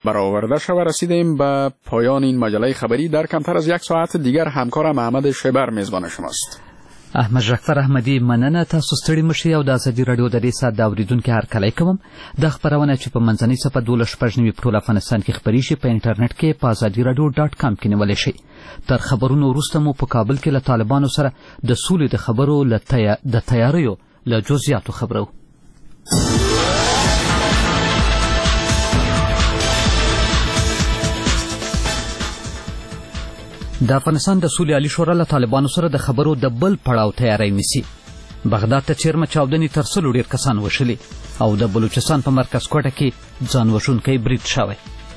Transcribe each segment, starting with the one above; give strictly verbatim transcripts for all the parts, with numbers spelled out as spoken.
برآورده شده رسیدیم به پایان این مجله خبری. در کمتر از یک ساعت دیگر همکارم احمد شیبر میزبان شماست. احمد جعفر احمدی مننه. تاسو ستړي مشئ او د ازادي رادیو د دې ساعت د اوریدونکو هرکلی کوم. د خبرونه چې په منځنۍ صفحه دولس شپږ نوي په ټول افغانستان کې خپرې شي په انټرنیټ کې په ازادي رادیو ډاټ کام کې نیولی شئ. تر خبرونو وروسته مو په کابل کې له طالبانو سره د سولې د خبرو له د تیاریو له جزئیاتو خبرو. د افغانستان د سولې عالي شورا له طالبانو سره د خبرو د بل پړاو تیاری نیسي. بغداد ته چیرمه چاودنې تر سلو ډېر کسان وشلي او د بلوچستان په مرکز کوټه کې ځان وژونکی برید شوی.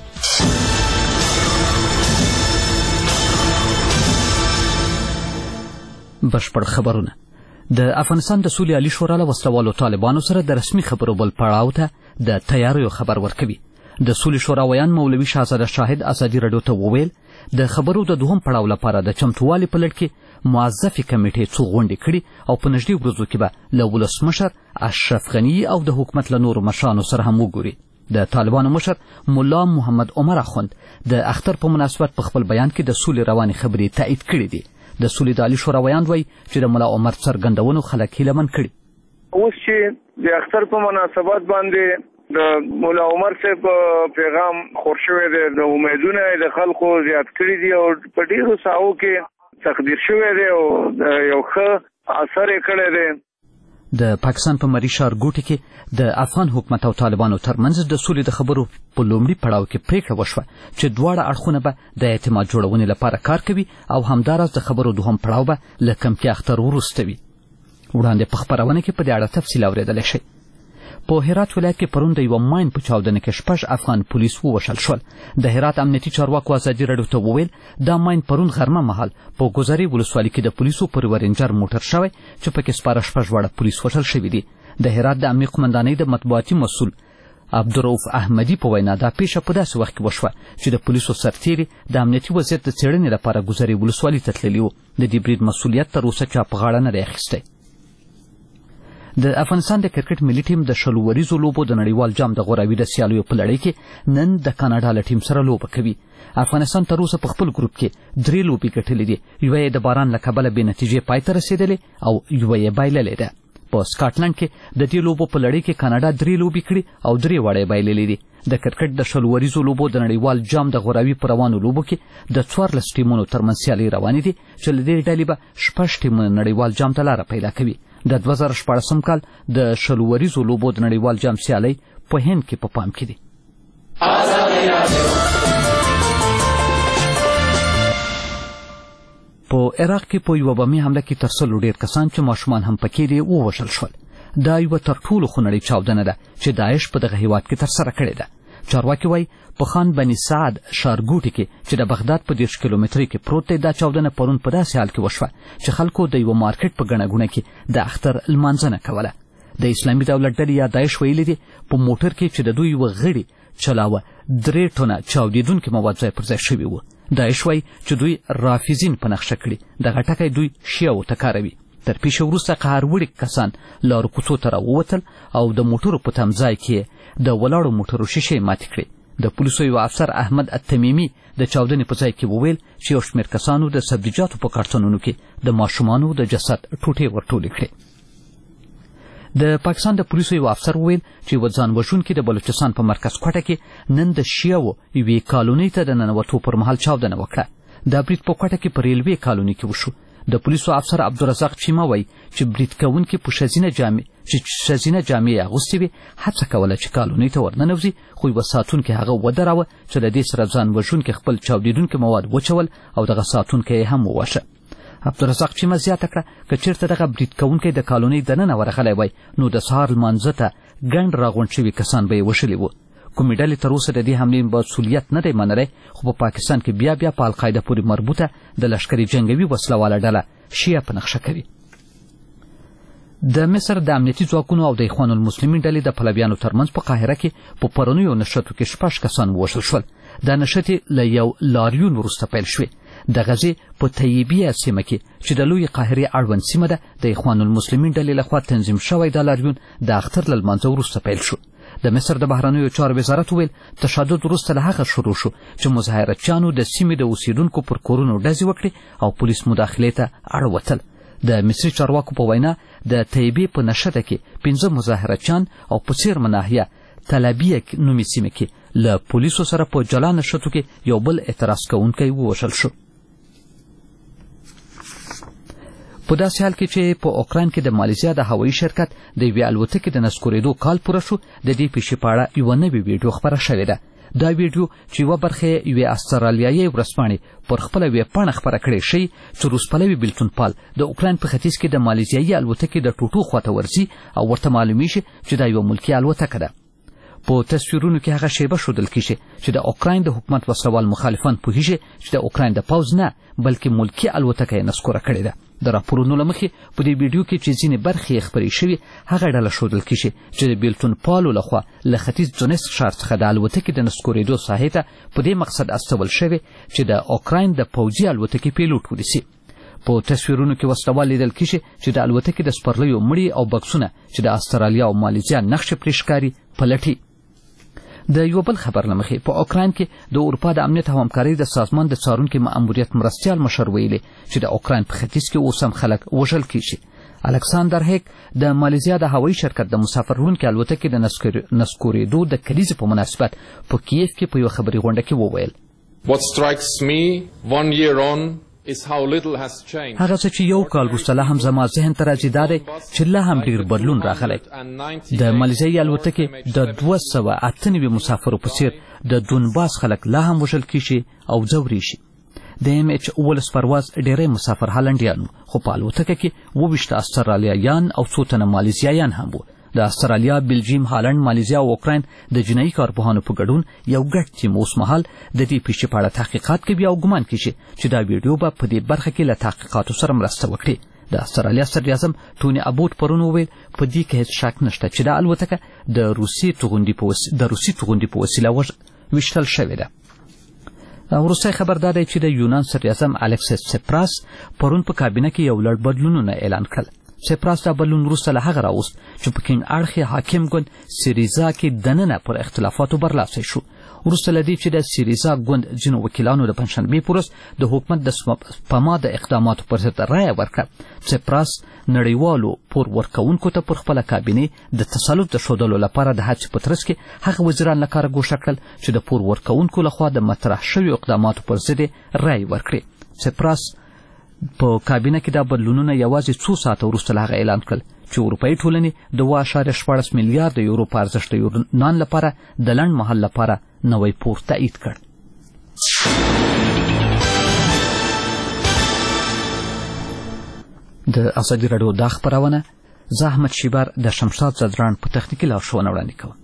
بشپړ خبرونه. د افغانستان د سولې عالي شورا له وسلوالو طالبانو سره د رسمي خبرو بل پړاو ته د تیاریو خبر ورکوي. د سولې شورا ویان مولوي شهزاده شاهد ازادي رادیو ته وویل د خبرو د دوهم پړاو لپاره د چمتووالي په لړ کې موظفې کمیټې څو غونډې کړي او په نږدې ورځو کې به له ولسمشر اشرف غني او د حکومت له نورو مشرانو سره هم وګوري. د طالبانو مشر ملا محمد عمر اخوند د اختر په مناسبت په خپل بیان کې د سولې روانې خبرې تایید کړي دي. د سولې د عالي شورا ویان وایي چې د ملا عمر څرګندونو خلک هیلهمن کړي. اوس چې د اختر په مناسبت باندې د مولا عمر صاحب پیغام خور شوی دی، د امیدونه د خلکو زیات کړي دي او په ډیرو ساحو کې تقدیر شوی دی او یو ښه اثر یې کړی دی. د پاکستان په مري ښارګوټي کې د افغان حکومت او طالبانو ترمنځ د سولې د خبرو په لومړي پړاو کې پریکړه وشوه چې دواړه اړخونه به د اعتماد جوړونې لپاره کار کوي او همداراز د خبرو دوهم پړاو به له کمکي اختر وروسته وي. وړاندې په خپرونه کې په دې اړه تفصیل اورېدلی شئ. په هرات ولایت کې پرون د یوه ماین په چاودنه کې شپږ افغان پولیس ووژل شول. د هرات امنیتي چارواکو ازادي رادیو ته وویل دا ماین پرون غرمه مهال په ګذرې ولسوالۍ کې د پولیسو پر یوه رینجر موټر شوی چې پکې سپاره شپږ واړه پولیس وژل شوي دي. د هرات د امنیې قمندانۍ د مطبوعاتي مسؤل عبدالرؤف احمدي په وینا دا پیښه په داسې وخت کې وشوه چې د پولیسو سرتیري د امنیتي وضعیت د څېړنې لپاره ګذرې ولسوالۍ ته تللي وو. د دې برید مسؤلیت تر اوسه چا په غاړه نه دی اخیستی. د افغانستان د کرکټ ملي ټیم د شلو وریزو لوبو د نړیوال جام د غوراوي د سیالیو په لړۍ کې نن د کاناډا له ټیم سره لوبه کوي. افغانستان تر اوسه په خپل ګروپ کې درې لوبې ګټلې دي. یوه یې د باران له کبله بې نتیجې پای ته رسېدلې او یوه یې بایللې ده. په سکاټلند کې د دې لوبو په لړۍ کې کاناډا درې لوبې کړي او درې واړه یې بایللې دي. د کرکټ د شلو وریزو لوبو د نړیوال جام د غوراوي په روانو لوبو کې د څوارلس ټیمونو ترمنځ سیالۍ روانې دي چې له دې ډلې به شپږ ټیمونه نړیوال جام ته لاره پیدا کوي. د دوه زره شپاړسم کال د شلو وریزو لوبو د نړیوال جام سیالۍ په هند کې په پام کې دي. په عراق کې په یوه بمي حمله کې تر سلو ډېر کسان چې ماشومان هم پکې دي ووژل شول. دا یوه تر ټولو خونړۍ چاودنه ده چې داعش په دغه هیواد کې ترسره کړې ده. چارواکي وایي په خان بني سعد ښارګوټي کې چې د بغداد په دېرش کیلومترۍ کې پروت دی دا چاودنه پرون په داسې حال کې وشوه چې خلکو د یوه مارکیټ په ګڼه ګوڼه کې د اختر لمانځنه کوله. د اسلامي دولت ډلې یا داعش ویلي دي په موټر کې چې د دوی یوه غړي چلاوه درې ټنه چاودېدونکي مواد ځای پر ځای شوي وو. داعش وایي چې دوی رافضین په نقشه کړي. دغه ټکی دوی شیعو ته کاروي. تر پیښې وروسته قهروړي کسان لارو کوڅو ته راووتل او د موټرو په تمځای کې د ولاړو موټرو شیشې ماتې کړې. د پولیسو یو افسر احمد التمیمي د چاودنې په ځای کې وویل چې یو شمېر کسانو د سبزیجاتو په کارتنونو کې د ماشومانو د جسد ټوټې ورټولې کړې. د پاکستان د پولیسو یو افسر وویل چې یوه ځان وژونکي د بلوچستان په مرکز کوټه کې نن د شیعو یوې کالونۍ ته د ننوتو پر مهال چاودنه وکړه. دا برید په کوټه کې په ریلوې کالونۍ کې وشو. د پولیسو افسر عبدالرزاق چیمه وایي چې برید کوونکي په ښځینه جامې چې ښځینه جامې یې اغوستې وې هڅه کوله چې کالونۍ ته ورننوځي خو یوه ساتونکی هغه ودراوه چې له دې سره ځان وژونکي خپل چاودېدونکي مواد وچول او دغه ساتونکی یې هم وواژه. عبدالرزاق چیمه زیاته کړه که چېرته دغه برید کوونکی د کالونۍ دننه ورغلی وای نو د سهار لمانځه ته ګڼ راغونډ شوي کسان به یې وشلي وو. کومې ډلې تر اوسه د دې حملې مسؤلیت نه دی منلی خو په پاکستان کې بیا بیا په القاعده پورې مربوطه د لښکري جنګوي وسلواله ډله شیعه په نقشه کوي. د مصر د امنیتي ځواکونو او د اخوان المسلمین ډلې د پلویانو ترمنځ په قاهره کې په پرونیو نښتو کې شپږ کسان ووژل شول. دا نښتې له یو لاریون وروسته پیل شوې. د غزې په طیبیه سیمه کې چې د لویې قاهرې اړوند سیمه ده د اخوان المسلمین ډلې لخوا تنظیم شوی دا لاریون د اختر له لمانځه وروسته پیل شو. د مصر د بهرنیو چارو وزارت وویل تشدد وروسته له هغه شروع شو چې مظاهرچیانو د سیمې د اوسیدونکو پر کورونو ډزې وکړې او پولیس مداخلې ته اړ وتل. د مصري چارواکو په وینا د طیبې په نشته کې پنځه مظاهرچیان او په څیرمه ناحیه تلابیه نومي سیمه کې له پولیسو سره په جلا نشتو کې یو بل اعتراض کوونکی ووژل شو. په داسې حال کې چې په اوکراین کې د مالیزیا د هوایي شرکت د یوې الوتکې د نسکورېدو کال پوره شو، د دې پیښې په اړه یوه نوې ویډیو خپره شوې ده. دا ویډیو چې یوه برخه یې یوې استرالیایي ورځپاڼې پر خپله ویبپاڼه خپره کړې ښیي چې روسپلوي بېلتونپال د اوکراین په ختیځ کې د مالیزیایي الوتکې د ټوټو خواته ورځي او ورته معلومیږي چې دا یوه ملکي الوتکه ده. په تصویرونو کې هغه شیبه ښودل کیږي چې د اوکراین د حکومت وسلوال مخالفان پوهیږي چې د اوکراین د پوځ نه بلکې ملکي الوتکه یې نسکوره کړې ده. د راپورونو له مخې په دې ویډیو کې چې ځینې برخې یې خپرې شوي هغه ډله ښودل کیږي چې د بیلتونپالو لخوا له ختیځ دونیسک ښار څخه د الوتکې د نسکورېدو ساحې ته په دې مقصد استول شوې چې د اوکراین د پوځي الوتکې پیلوټ ونیسي. په تصویرونو کې وسلوال لیدل کیږي چې د الوتکې د سپرلیو مړي او بکسونه چې د استرالیا او مالیزیا نقشې پرې ښکاري پلټي. د یو بل خبر له مخې په اوکراین کې د اروپا د امنیت او همکارۍ د سازمان د څارونکي ماموریت مرستیال مشر ویلي چې د اوکراین په ختیځ کې اوس هم خلک وژل کیږي. الکساندر هیک د مالیزیا د هوایي شرکت د مسافر وړونکي الوتکې د نسکورېدو د کلیزې په مناسبت په کیف کې په یوه خبري غونډه کې وویل What strikes me one year on هغه څه چې یو کال وروسته لا هم زما ذهن ته راځي دا دی چې لا هم ډېر بدلون راغلی. د مالیزیایي الوتکې د دوه سوه اته نوي مسافرو په څېر د دونباس خلک لا هم وژل کیږي او ځوري شي. د ایم ایچ اوولس پرواز ډېری مسافر هالنډیان خو په الوتکه کې اووه ویشت استرالیایان او څو تنه مالیزیایان هم وو. د استرالیا، بلجیم، هالند، مالیزیا او اوکراین د جنایي کارپوهانو په ګډون یو ګډ ټیم اوس مهال د دې پیښې په اړه تحقیقات کوي او ګمان کیږي چې دا ویډیو به په دې برخه کې له تحقیقاتو سره مرسته وکړي. د استرالیا صدراعظم ټوني ابوټ پرون وویل په دې کې هیڅ شک نشته چې دا الوتکه د روسي توغندي په وسیله د روسي توغندي په وسیله ویشتل شوې ده. وروستی خبر دا دی چې د یونان صدراعظم الکسیس سپراس پرون په کابینه کې یو لړ بدلونونه اعلان کړل. سپراس دا بدلون وروسته له هغه راوست چې په کیڼ اړخې حاکم ګوند سیریزا کې دننه پر اختلافاتو برلاسی شو. وروسته له دې چې د سیریزا ګوند ځینو وکیلانو د پنجشنبې په ورځ د حکومت د سپما د اقداماتو پر ضد رایه ورکړه، سپراس نړیوالو پور ورکوونکو ته پر خپله کابینې د تسلط د ښودلو لپاره د هڅې په ترڅ کې هغه وزیران له کاره ګوښه کړل چې د پور ورکوونکو لخوا د مطرح شویو اقداماتو پر ضد رایې ورکړي. سپراس په کابینه کې دا بدلونونه یوازې څو ساعته وروسته له هغه اعلان کړل چې اروپایي ټولنې د اوه اعشاریه شپاړس میلیارده یورو په ارزښت د یونان لپاره د لنډ مهال لپاره نوی پور تایید کړ. د ازادي راډیو دا خپرونه زه احمد شیبر د شمشاد زدران په تخنیکي لارښوونه وړاندې کوم.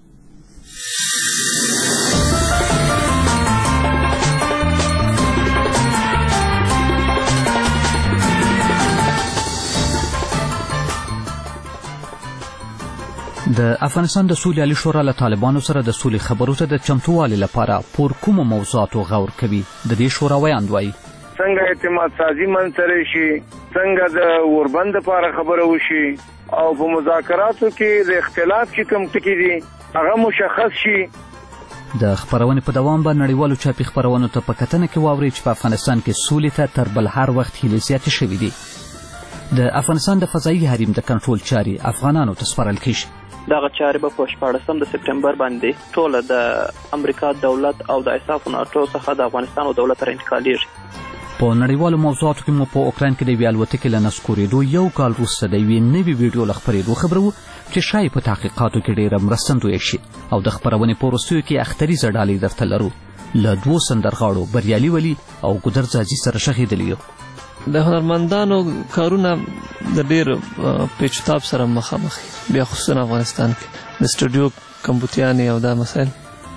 د افغانستان د سولې عالي شورا له طالبانو سره د سولې خبرو ته د چمتووالي لپاره پر کومو موضوعاتو غور کوي. د دې شورا ویاند وایي څنګه اعتماد سازي منځته شي، څنګه د اوربند لپاره خبره وشي او په مذاکراتو کې د اختلاف چې کوم ټکي دي هغه مشخص شي. د خبرونې په دوام به نړیوالو چاپي خبرونو ته په کتنه کې واوري چې په افغانستان کې سولې ته تر بل هر وخت هیلې زیاتې شوي دي. د افغانستان د فضایي حریم د کنټرول چارې افغانانو ته سپارل کیږي. دغه چارې به په شپاړسم د سپټمبر باندې ټوله د امریکا دولت او د اساف ناټو څخه د افغانستان او دولت سره انتقالېږي. په نړیوالو موضوعاتو کې مو په اوکراین کې د یوې الوتکې له نسکورېدو یو کال وروسته د یوې نوې ویډیو له خپرېدو خبره وو چې ښایي په تحقیقاتو کې ډېره مرستندویه شي او د خپرونې په وروستیو کې اختریزه ډالۍ درته لرو. له دوو سندرغاړو بریالي ولي او ګودر ځاځي سره شخېدلي یو. د هنرمندانو کارونه د ډېر پیچتاب سره مخامخ بیا خصوصا افغانستان کې د سټوډیو کمپیوټرانې او دا مسایل.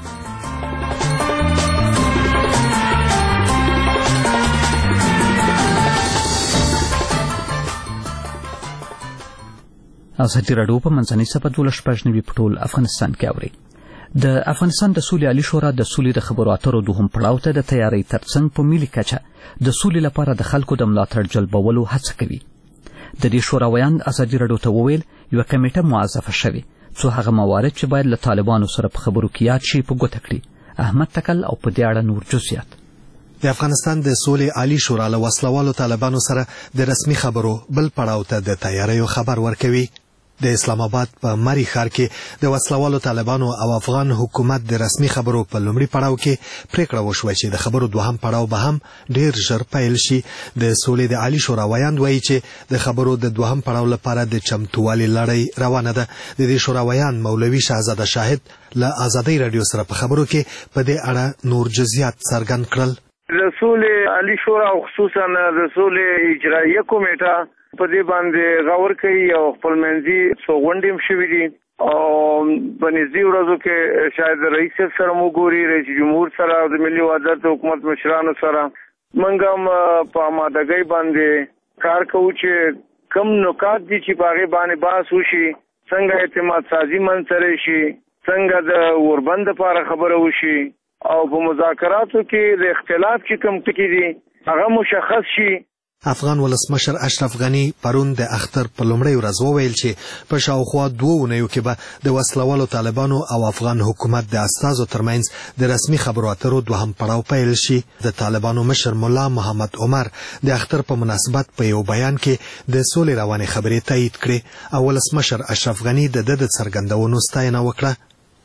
ازادي راډیو په منځنۍ صفحه دولس شپږ نوي په ټول افغانستان کې اوري. د افغانستان د سولې عالي شورا د سولې د خبرو اترو دوهم پړاو ته د تیارۍ ترڅنګ په ملي کچه د سولې لپاره د خلکو د ملاتړ جلبولو هڅه کوي. د دې شورا ویاند ازادي راډیو ته وویل یوه کمیټه موظفه شوې څو هغه موارد چې باید له طالبانو سره په خبرو کې یاد شي په ګوته کړي. احمد تکل او په دې اړه نور جزئیات. د افغانستان د سولې عالی شورا له وسلوالو طالبانو سره د رسمي خبرو بل پړاو ته د تیاریو خبر ورکوي. د اسلام آباد په مری ښار کې د وسلوالو طالبانو او افغان حکومت د رسمي خبرو په لومړي پړاو کې پریکړه وشوه چې د خبرو دوهم پړاو به هم ډیر ژر پیل شي. د سولې د عالی شورا ویاند وایي چې د خبرو د دوهم پړاو لپاره د چمتووالي لړۍ روانه ده. د دې شورا ویاند مولوي شهزاده شاهد له آزادۍ رادیو سره په خبرو کې په دې اړه نور جزئیات څرګند کړل. د سولې عالی شورا او خصوصا د سولې اجراییه کمیټه په دې باندې غور کوي او خپل منځي څوغونډې هم شوي دي او په نږدې ورځو کې شاید رئیس سره مو ګوري، رئیس جمهور سره او د ملي وحدت حکومت مشرانو سره موږ هم په آمادګۍ باندې کار کوو چې کم نکات دي چې په هغې باندې بحث وشي، څنګه اعتماد سازي منځته شي، څنګه د اوربند لپاره خبره وشي او په مذاکراتو کې د اختلاف چې کوم ټکي دي هغه مشخص شي. افغان ولسمشر اشرف غنی پرون د اختر په لومړۍ ورځ وویل چې په شاوخوا دوه اونیو کې به د وسلوالو طالبانو او افغان حکومت د استازو ترمنځ د رسمي خبرو اترو دوهم پړاو پیل شي. د طالبانو مشر مولا محمد عمر د اختر په مناسبت په یو بیان کې د سولې روانې خبرې تایید کړې او ولسمشر اشرف غنی د د څرګندونو ستاینه وکړه.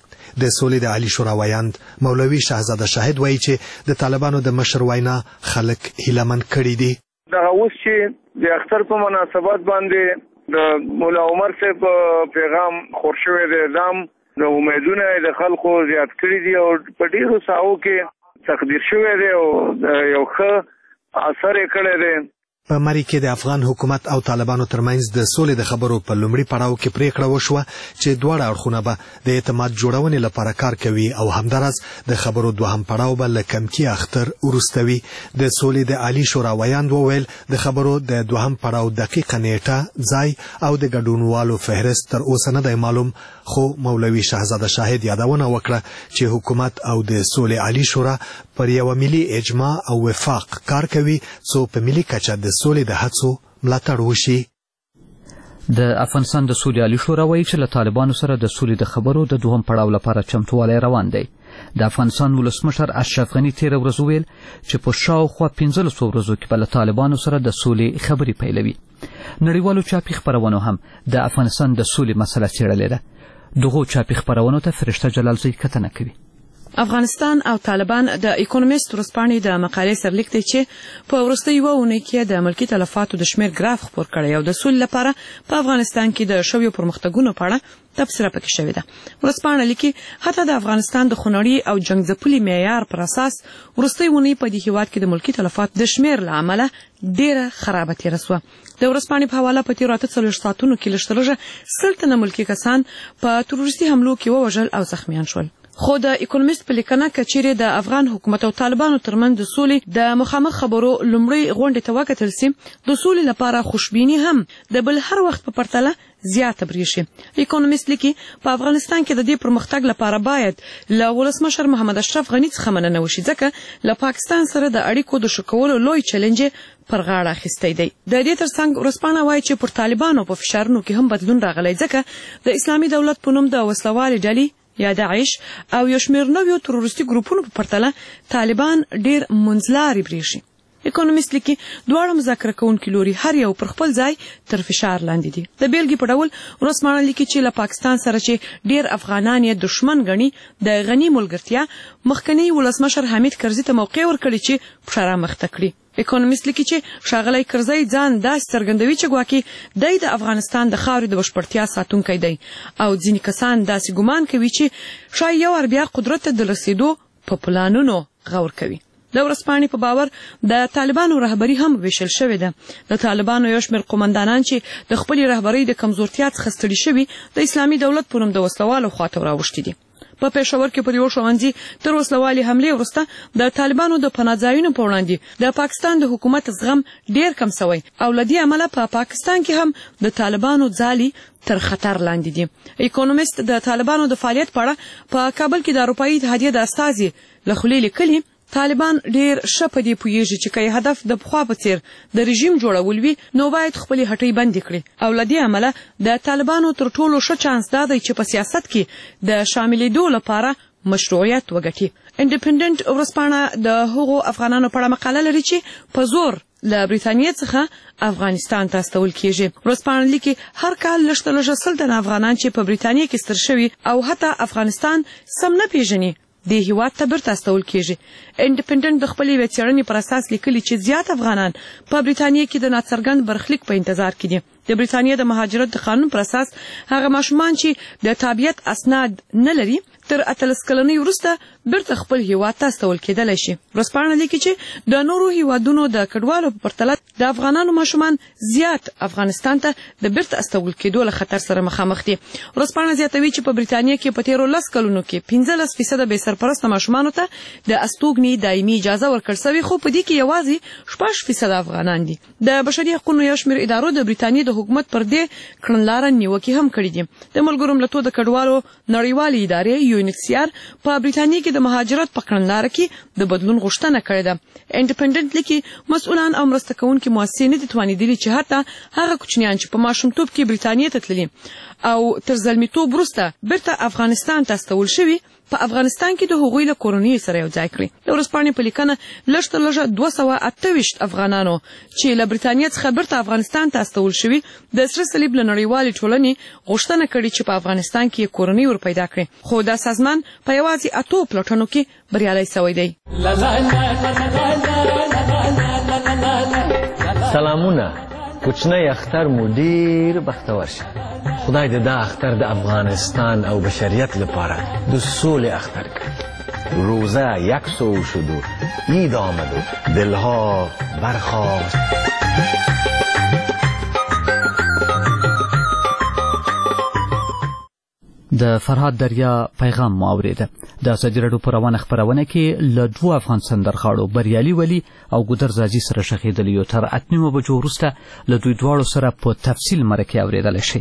د سولې د عالی شورا ویاند مولوي شهزاده شاهد وایي چې د طالبانو د مشر وینا خلک هیلهمن کړي دي. دغه اوس چې د اختر په مناسبت باندې د مولا عمر صاحب پیغام خور شوی دی، دام د امیدونه د خلکو زیات کړي دي او په ډیرو ساحو کې تقدیر شوی دی او یو ښه اثر یې کړی دی. په مری کې د افغان حکومت او طالبانو ترمنځ د سولې د خبرو په لومړي پړاو کې پریکړه وشوه چې دواړه اړخونه به د اعتماد جوړونې لپاره کار کوي او همدارس د خبرو دوهم پړاو به له کمکی اختر وروسته وي. د سولې د عالی شورا ویاند وویل د خبرو د دوهم پړاو دقیقه نیټه، ځای او د ګډونوالو فهرست تر اوسه نه دی معلوم، خو مولوي شهزاده شاهد یادونه وکړه چې حکومت او د سولې عالی شورا پر یو ملي اجماع او وفاق کار کوي څو په ملي کچه د سولې د هڅو ملاتړ وشي. د افغانستان د سولې عالی شورا وایي چې له طالبانو سره د سولې د خبرو د دوهم پړاو لپاره چمتووالی روان دی. د افغانستان ولسمشر اشرف غنی تېره ورځ وویل چې په شاوخوا پنځلسو ورځو کې به له طالبانو سره د سولې خبرې پیلوي. نړیوالو چاپي خپرونو هم د افغانستان د سولې مسله څېړلې ده. دغو چاپي خپرونو ته فرشته جلالزی کتنه کوي. افغانستان او طالبان د اکونومیست ورځپاڼې د مقالې سرلیک دی چې په وروستۍ یوه اونۍ کې د ملکي تلفاتو د شمېر ګراف خپور کړی او د سولې لپاره په افغانستان کې د شویو پرمختګونو په اړه تبصره پکې شوې ده. ورځپاڼه لیکي حتی د افغانستان د خونړي او جنګ ځپلي معیار پر اساس وروستۍ اونۍ په دې هېواد کې د ملکي تلفاتو د شمېر له امله ډېره خرابه تېره سوه. د ورځپاڼې په حواله په تېرو اته څلوېښت ساعتونو کې لږ تر لږه سل تنه ملکي کسان په تروریستي حملو کې ووژل او زخمیان شول. خو د اکونومیست په لیکنه که چیرې د افغان حکومت او طالبانو ترمنځ د سولې د مخامخ خبرو لومړۍ غونډې ته وکتل سي، د سولې لپاره خوشبیني هم د بل هر وخت په پرتله زیاته بریښي. اکونومیست لیکي په افغانستان کې د دې پرمختګ لپاره باید له ولسمشر محمد اشرف غني څخه مننه وشي، ځکه له پاکستان سره د اړیکو د ښه کولو لوی چلنج پر غاړه اخیستی دی. د دې ترڅنګ ورځپاڼه وایي چې پر طالبانو په فشارونو کې هم بدلون راغلی، ځکه د اسلامي دولت په نوم د وسلوالې ډلې یا داعش او یو شمېر نویو تروریستي ګروپونو په پرتله طالبان ډېر منځلاري بریښي. اکونومیست لیکي دواړه مذاکره کوونکي لوري هر یو پر خپل ځای تر فشار لاندې دي. د بیلګې په ډول ورځپاڼه لیکي چې له پاکستان سره چې ډېر افغانان یې دښمن ګڼي، د غني ملګرتیا مخکني ولسمشر حمید کرزي ته موقع ورکړې چې پښه رامخته کړي. اکونومیست لیکي چې ښاغلی کرزی ځان داسې څرګندوي چې ګواکې دی د افغانستان د خاورې د بشپړتیا ساتونکی دی او ځینې کسان داسې ګمان کوي چې ښایي یو وار بیا قدرت ته د رسېدو په پلانونو غور کوي. د ورځپاڼې په باور د طالبانو رهبري هم ویشل شوې ده. د طالبانو یو شمېر قومندانان چې د خپلې رهبرۍ د کمزورتیا څخه ستړي شوي د اسلامي دولت په نوم د وسلوالو خواته راوښتي دي. په پېښور کې پر یو ښوونځي تر وسلوالې حملې وروسته د طالبانو د پناه ځایونو په وړاندې د پاکستان د حکومت زغم ډېر کم سوی او له دې امله په پاکستان کې هم د طالبانو ځالې تر خطر لاندې دي. اکونومیست د طالبانو د فعالیت په اړه په کابل کې د اروپایي اتحادیې د استازي له خولې لیکلي طالبان ډیر ښه په دې پوهیږي چې که هدف د پخوا په څیر د رژیم جوړول وي نو باید خپلې هټۍ بندې کړي او له دې امله د طالبانو تر ټولو ښه چانس دا دی چې په سیاست کې د شاملېدو لپاره مشروعیت وګټي. انډیپندنت ورځپاڼه د هغو افغانانو په اړه مقاله لري چې په زور له بریتانیا څخه افغانستان ته استول کیږي. ورځپاڼه لیکي هر کال لږ تر لږه سل تنه افغانان چې په بریتانیا کې ستر شوي او حتی افغانستان سم نه پیژني د هیواد ته بیرته استول کیږي. انډیپندنت د خپلې یوې څېړنې پر اساس لیکلي چې زیات افغانان په بریتانیا کې د ناڅرګند برخلیک په انتظار کې دي. د بریتانیا د مهاجرت د قانون پر اساس هغه ماشومان چې د تابعیت اسناد نه لري تر اتلس کلنۍ وروسته بیرته خپل هیواد ته استول کېدلی شي. ورځپاڼه لیکي چې د نورو هیوادونو د کډوالو په پرتله د افغانانو ماشومان زیات افغانستان ته د بیرته استول کېدو له خطر سره مخامخ دي. ورځپاڼه زیاتوي چې په بریتانیا کې په تیرو لس کلونو کې پنځلس فیصده بې سرپرسته ماشومانو ته د استوګنې دایمي اجازه ورکړل سوې، خو په دې کې یوازې شپږ فیصده افغانان دي. د بشري حقوقو یو شمېر ادارو د بریتانیا د حکومت پر دې کړنلاره نیوکې هم کړې دي. د ملګرو ملتونو د کډوالو نړیوالې ادارې یو ان ایچ سی آر په بریتانیا کې د مهاجرت په کړنلاره کې د بدلون غوښتنه کړې ده. انډیپندنت لیکي مسؤلان او مرسته کوونکي مؤسسې نه دي توانېدلي چې حتی هغه کوچنیان چې په ماشومتوب کې بریتانیا ته تللي او تر زلمیتوب وروسته بیرته افغانستان ته استول شوي په افغانستان کې د هغوی له کورنیو سره یو ځای کړي. د ورځپاڼې په لیکنه لږ تر لږه دوه سوه اته ویشت افغانانو چې له بریتانیا څخه بیرته افغانستان ته استول شوي د سره صلیب له نړیوالې ټولنې غوښتنه کړې چې په افغانستان کې یې کورنۍ ور پیدا کړي، خو دا سازمان په یوازې اتو پلټنو کې بریالی سوی دی. سلامونه، کوچنی اختر مو ډیر بختور شه. خدای دې دا اختر د افغانستان او بشریت لپاره د سولې اختر کړي. روزه یک سو شد و عید آمد و دلها برخاست. د فرهاد دریا پیغام مو اوریده. د ازادي راډیو په روانه خپرونه کې له دوه افغان سندرغاړو بریالي ولي او ګودر زاجي سره شخېدلي یو تر اته نیمو بجو وروسته له دوی دواړو سره په تفصیل مرکې اوریدلی شي.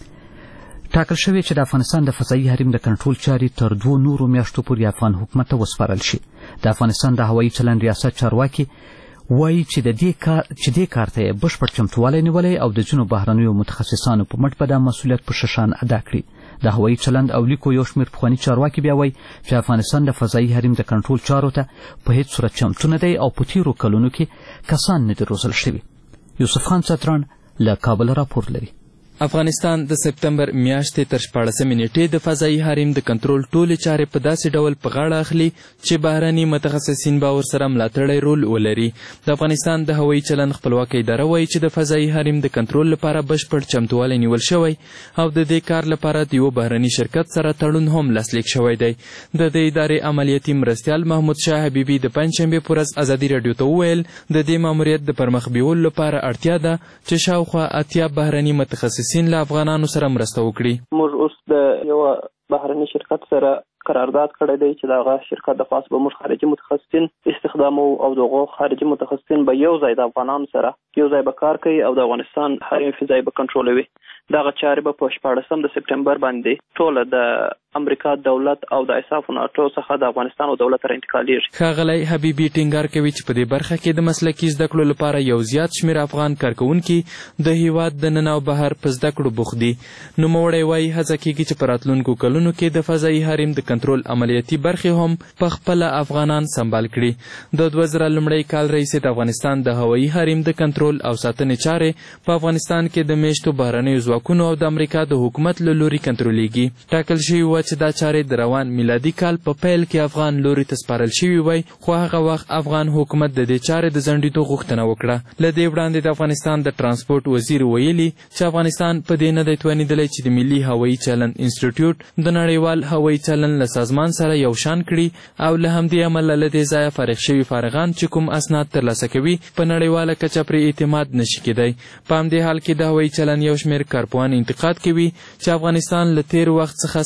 ټاکل شوی چې د افغانستان د فضایي حریم د کنټرول چارې تر دوو نورو میاشتو پورې افغان حکومت ته وسپارل شي. د افغانستان د هوایي چلند ریاست چارواکي وایي چې د دې کار چې دې کار ته یې بشپړ چمتووالی نیولی او د ځینو بهرنیو متخصصانو په مټ به دا مسؤلیت په ښه شان ادا کړي. د هوایي چلند او لیکو یو شمېر پخواني چارواکي بیا وایي چې افغانستان د فضایي حریم د کنټرول چارو ته په هیڅ صورت چمتو نه دی او په تیرو کلونو کې کسان نه دي روزل شوي. یوسف خان ستران له کابل راپور لري. افغانستان د سپتمبر میاشتې تر شپاړسمې نیټې د فضایي حریم د کنټرول ټولې چارې په داسې ډول په غاړه اخلي چې بهرني متخصصین به ورسره ملاتړی رول ولري. د افغانستان د هوایي چلند خپلواکه اداره وایي چې د فضایي حریم د کنټرول لپاره بشپړ چمتووالی نیول شوی او د دې کار لپاره د یو بهرني شرکت سره تړون هم لاسلیک شوی دی. د دې ادارې عملیاتي مرستیال محمود شاه حبیبي د پنجشنبې په ورځ ازادي راډیو ته وویل د دې ماموریت د پرمخ بیولو لپاره اړتیا ده چې شاوخوا اتیا بهرني متخصصین له افغانانو سره مرسته وکړي. موږ اوس د یو بهرني شرکت سره قرارداد کړی دی چې دغه شرکت د خاص به موږ خارجي متخصصین استخدامو او دغه خارجي متخصصین به یو ځای د افغانانو سره یو ځای به کار کوي او د افغانستان حریم فضایي به کنټرولوي. دغه چارې به په شپاړسم د سپټمبر باندې ټوله د امریکا دولت او د اساف ناټو څخه د افغانستان دولت سره انتقالیږي. ښاغلی حبیبي ټینګار کوي چې په دې برخه کې د مسلکي زده کړو لپاره یو زیات شمېر افغان کارکوونکي د هیواد د ننه او بهر په زده کړو بوخت دي. نوموړی وایي هڅه کېږي چې په راتلونکو کلونو کې د فضایي حریم د کنټرول عملیاتي برخې هم په خپله افغانان سمبال کړي. د دوه زره لومړی کال راهیسې د افغانستان د هوایي حریم د کنټرول او ساتنې چارې په افغانستان کې د میشتو بهرنیو ځواکونو او د امریکا د حکومت له لوري کنټرولېږي. ټاکل شوي وه چې دا چارې د روان میلادي کال په پیل کې افغان لوري ته سپارل شوي وای، خو هغه وخت افغان حکومت د دې چارې د ځنډېدو غوښتنه وکړه. له دې وړاندې د افغانستان د ترانسپورټ وزیر ویلي چې افغانستان په دې نه دی توانېدلی چې د ملي هوایي چلند انسټیټیوټ د نړیوال هوایي چلند له سازمان سره یو شان کړي او له همدې امله له دې ځایه فارغ شوي فارغان چې کوم اسناد ترلاسه کوي په نړیواله کچه پرې اعتماد نشي کېدی. په همدې حال کې د هوایي چلند یو شمېر کارپوهان انتقاد کوي چې افغانستان له تېر وخت څخه سمه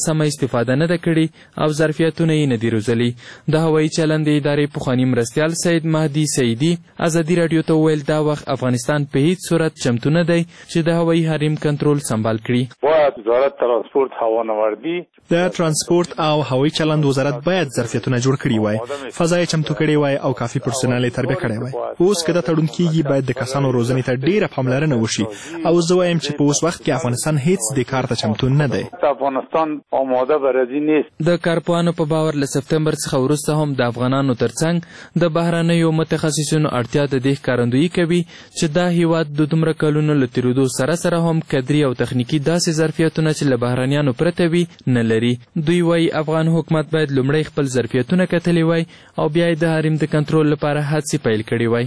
استفاده نه ده کړې او ظرفیتونه یې نه دي روزلي. د هوایي چلند ادارې پخواني مرستیال سید مهدي سیدي ازادي راډیو ته وویل دا وخت افغانستان په هیڅ صورت چمتو نه دی چې د هوایي حریم کنټرول سمبال کړي. باید وزارت ترانسپورت هوانوردی د ترانسپورت او هوایي چلند وزارت باید ظرفیتونه جوړ کړي وای، فضا یې چمتو کړي وای او کافي پرسونل یې تربیه کړی وای. اوس که دا تړون کیږي باید د کسانو روزنې ته ډیره پاملرنه وشي او زه وایم چې په اوس وخت کې افغانستان هیڅ د کار ته چمتو نه دی. افغانستان آماده برازي نیست. د کارپوهانو په باور له سپتمبر څخه وروسته هم د افغانانو ترڅنګ د بهرنیو متخصصینو اړتیا د دې ښکارندویي کوي چې دا هیواد د دومره کلونو له تېرېدو سره سره هم کدري او تخنیکي داسې ظرفیتونه چې له بهرنیانو پرته وي نه لري. دوی وایي افغان حکومت باید لومړی خپل ظرفیتونه کتلي وای او بیا یې د حریم د کنټرول لپاره هڅې پیل کړي وای.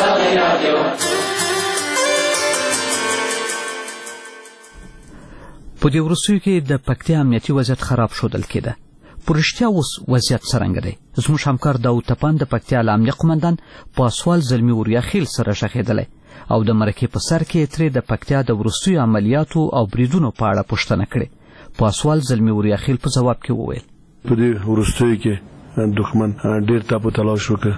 په دې وروستیو کې د پکتیا امنیتي وضعیت خراب ښودل کېده. په رښتیا اوس وضعیت څرنګه دی؟ زموږ همکار داود تپان د پکتیا له امنیه قمندان پاسوال زلمي وریاخیل سره غږېدلی او د مرکې په سر کې ترې د پکتیا د وروستیو عملیاتو او بریدونو په اړه پوښتنه کړې. پاسوال زلمي وریاخیل په ځواب کې وویل په دې وروستیو کې دښمن ډېر ټاپو تلاش وکړ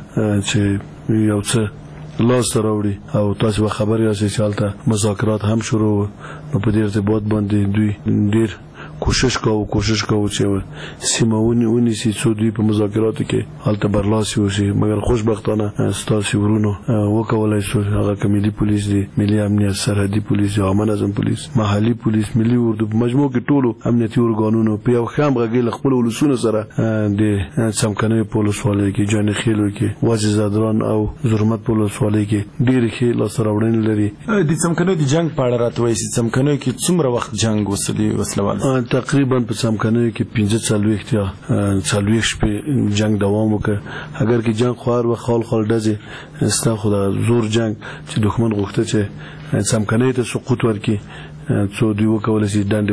چې یو څه لاس ته راوړي او تاسو به خبر یاست چې هلته مذاکرات هم شروع وو. نو په دې ارتباط باندې دوی ډېر کوشش کوو کوشش کوو چې سیمه ونیسي څو دوی په مذاکراتو کې هلته برلاسي وشي. مګر خوشبختانه ستاسو ورونو وکولای شو هغه که ملي پولیس دي، ملي امنیت، سرحدي پولیس، عامه نظم پولیس، محلي پولیس، ملي اردو، مجموع کې ټولو امنیتي ارګانونو په یو ښه همغږۍ له خپلو ولسونو سره د څمکنیو په ولسوالۍ کې، جانخیلو کې، وازې زادران او زرمت په ولسوالۍ کې ډېرې ښې لاسته راوړنې لري. د څمکنیو د جنګ په اړه راته وایي چې څمکنیو کې څومره وخت جنګ وسلې وسلوال؟ تقریبا په څمکنیو کې پنځه څلوېښت یا څلوېښت شپې جنگ دوام وکړ. اگر کې جنگ خوار و خال خال ډزې ستا خو د زور جنگ چې دښمن غوښته چې څمکنیو ته سقوط ورکړي، څو دوی وکولی چې ډنډ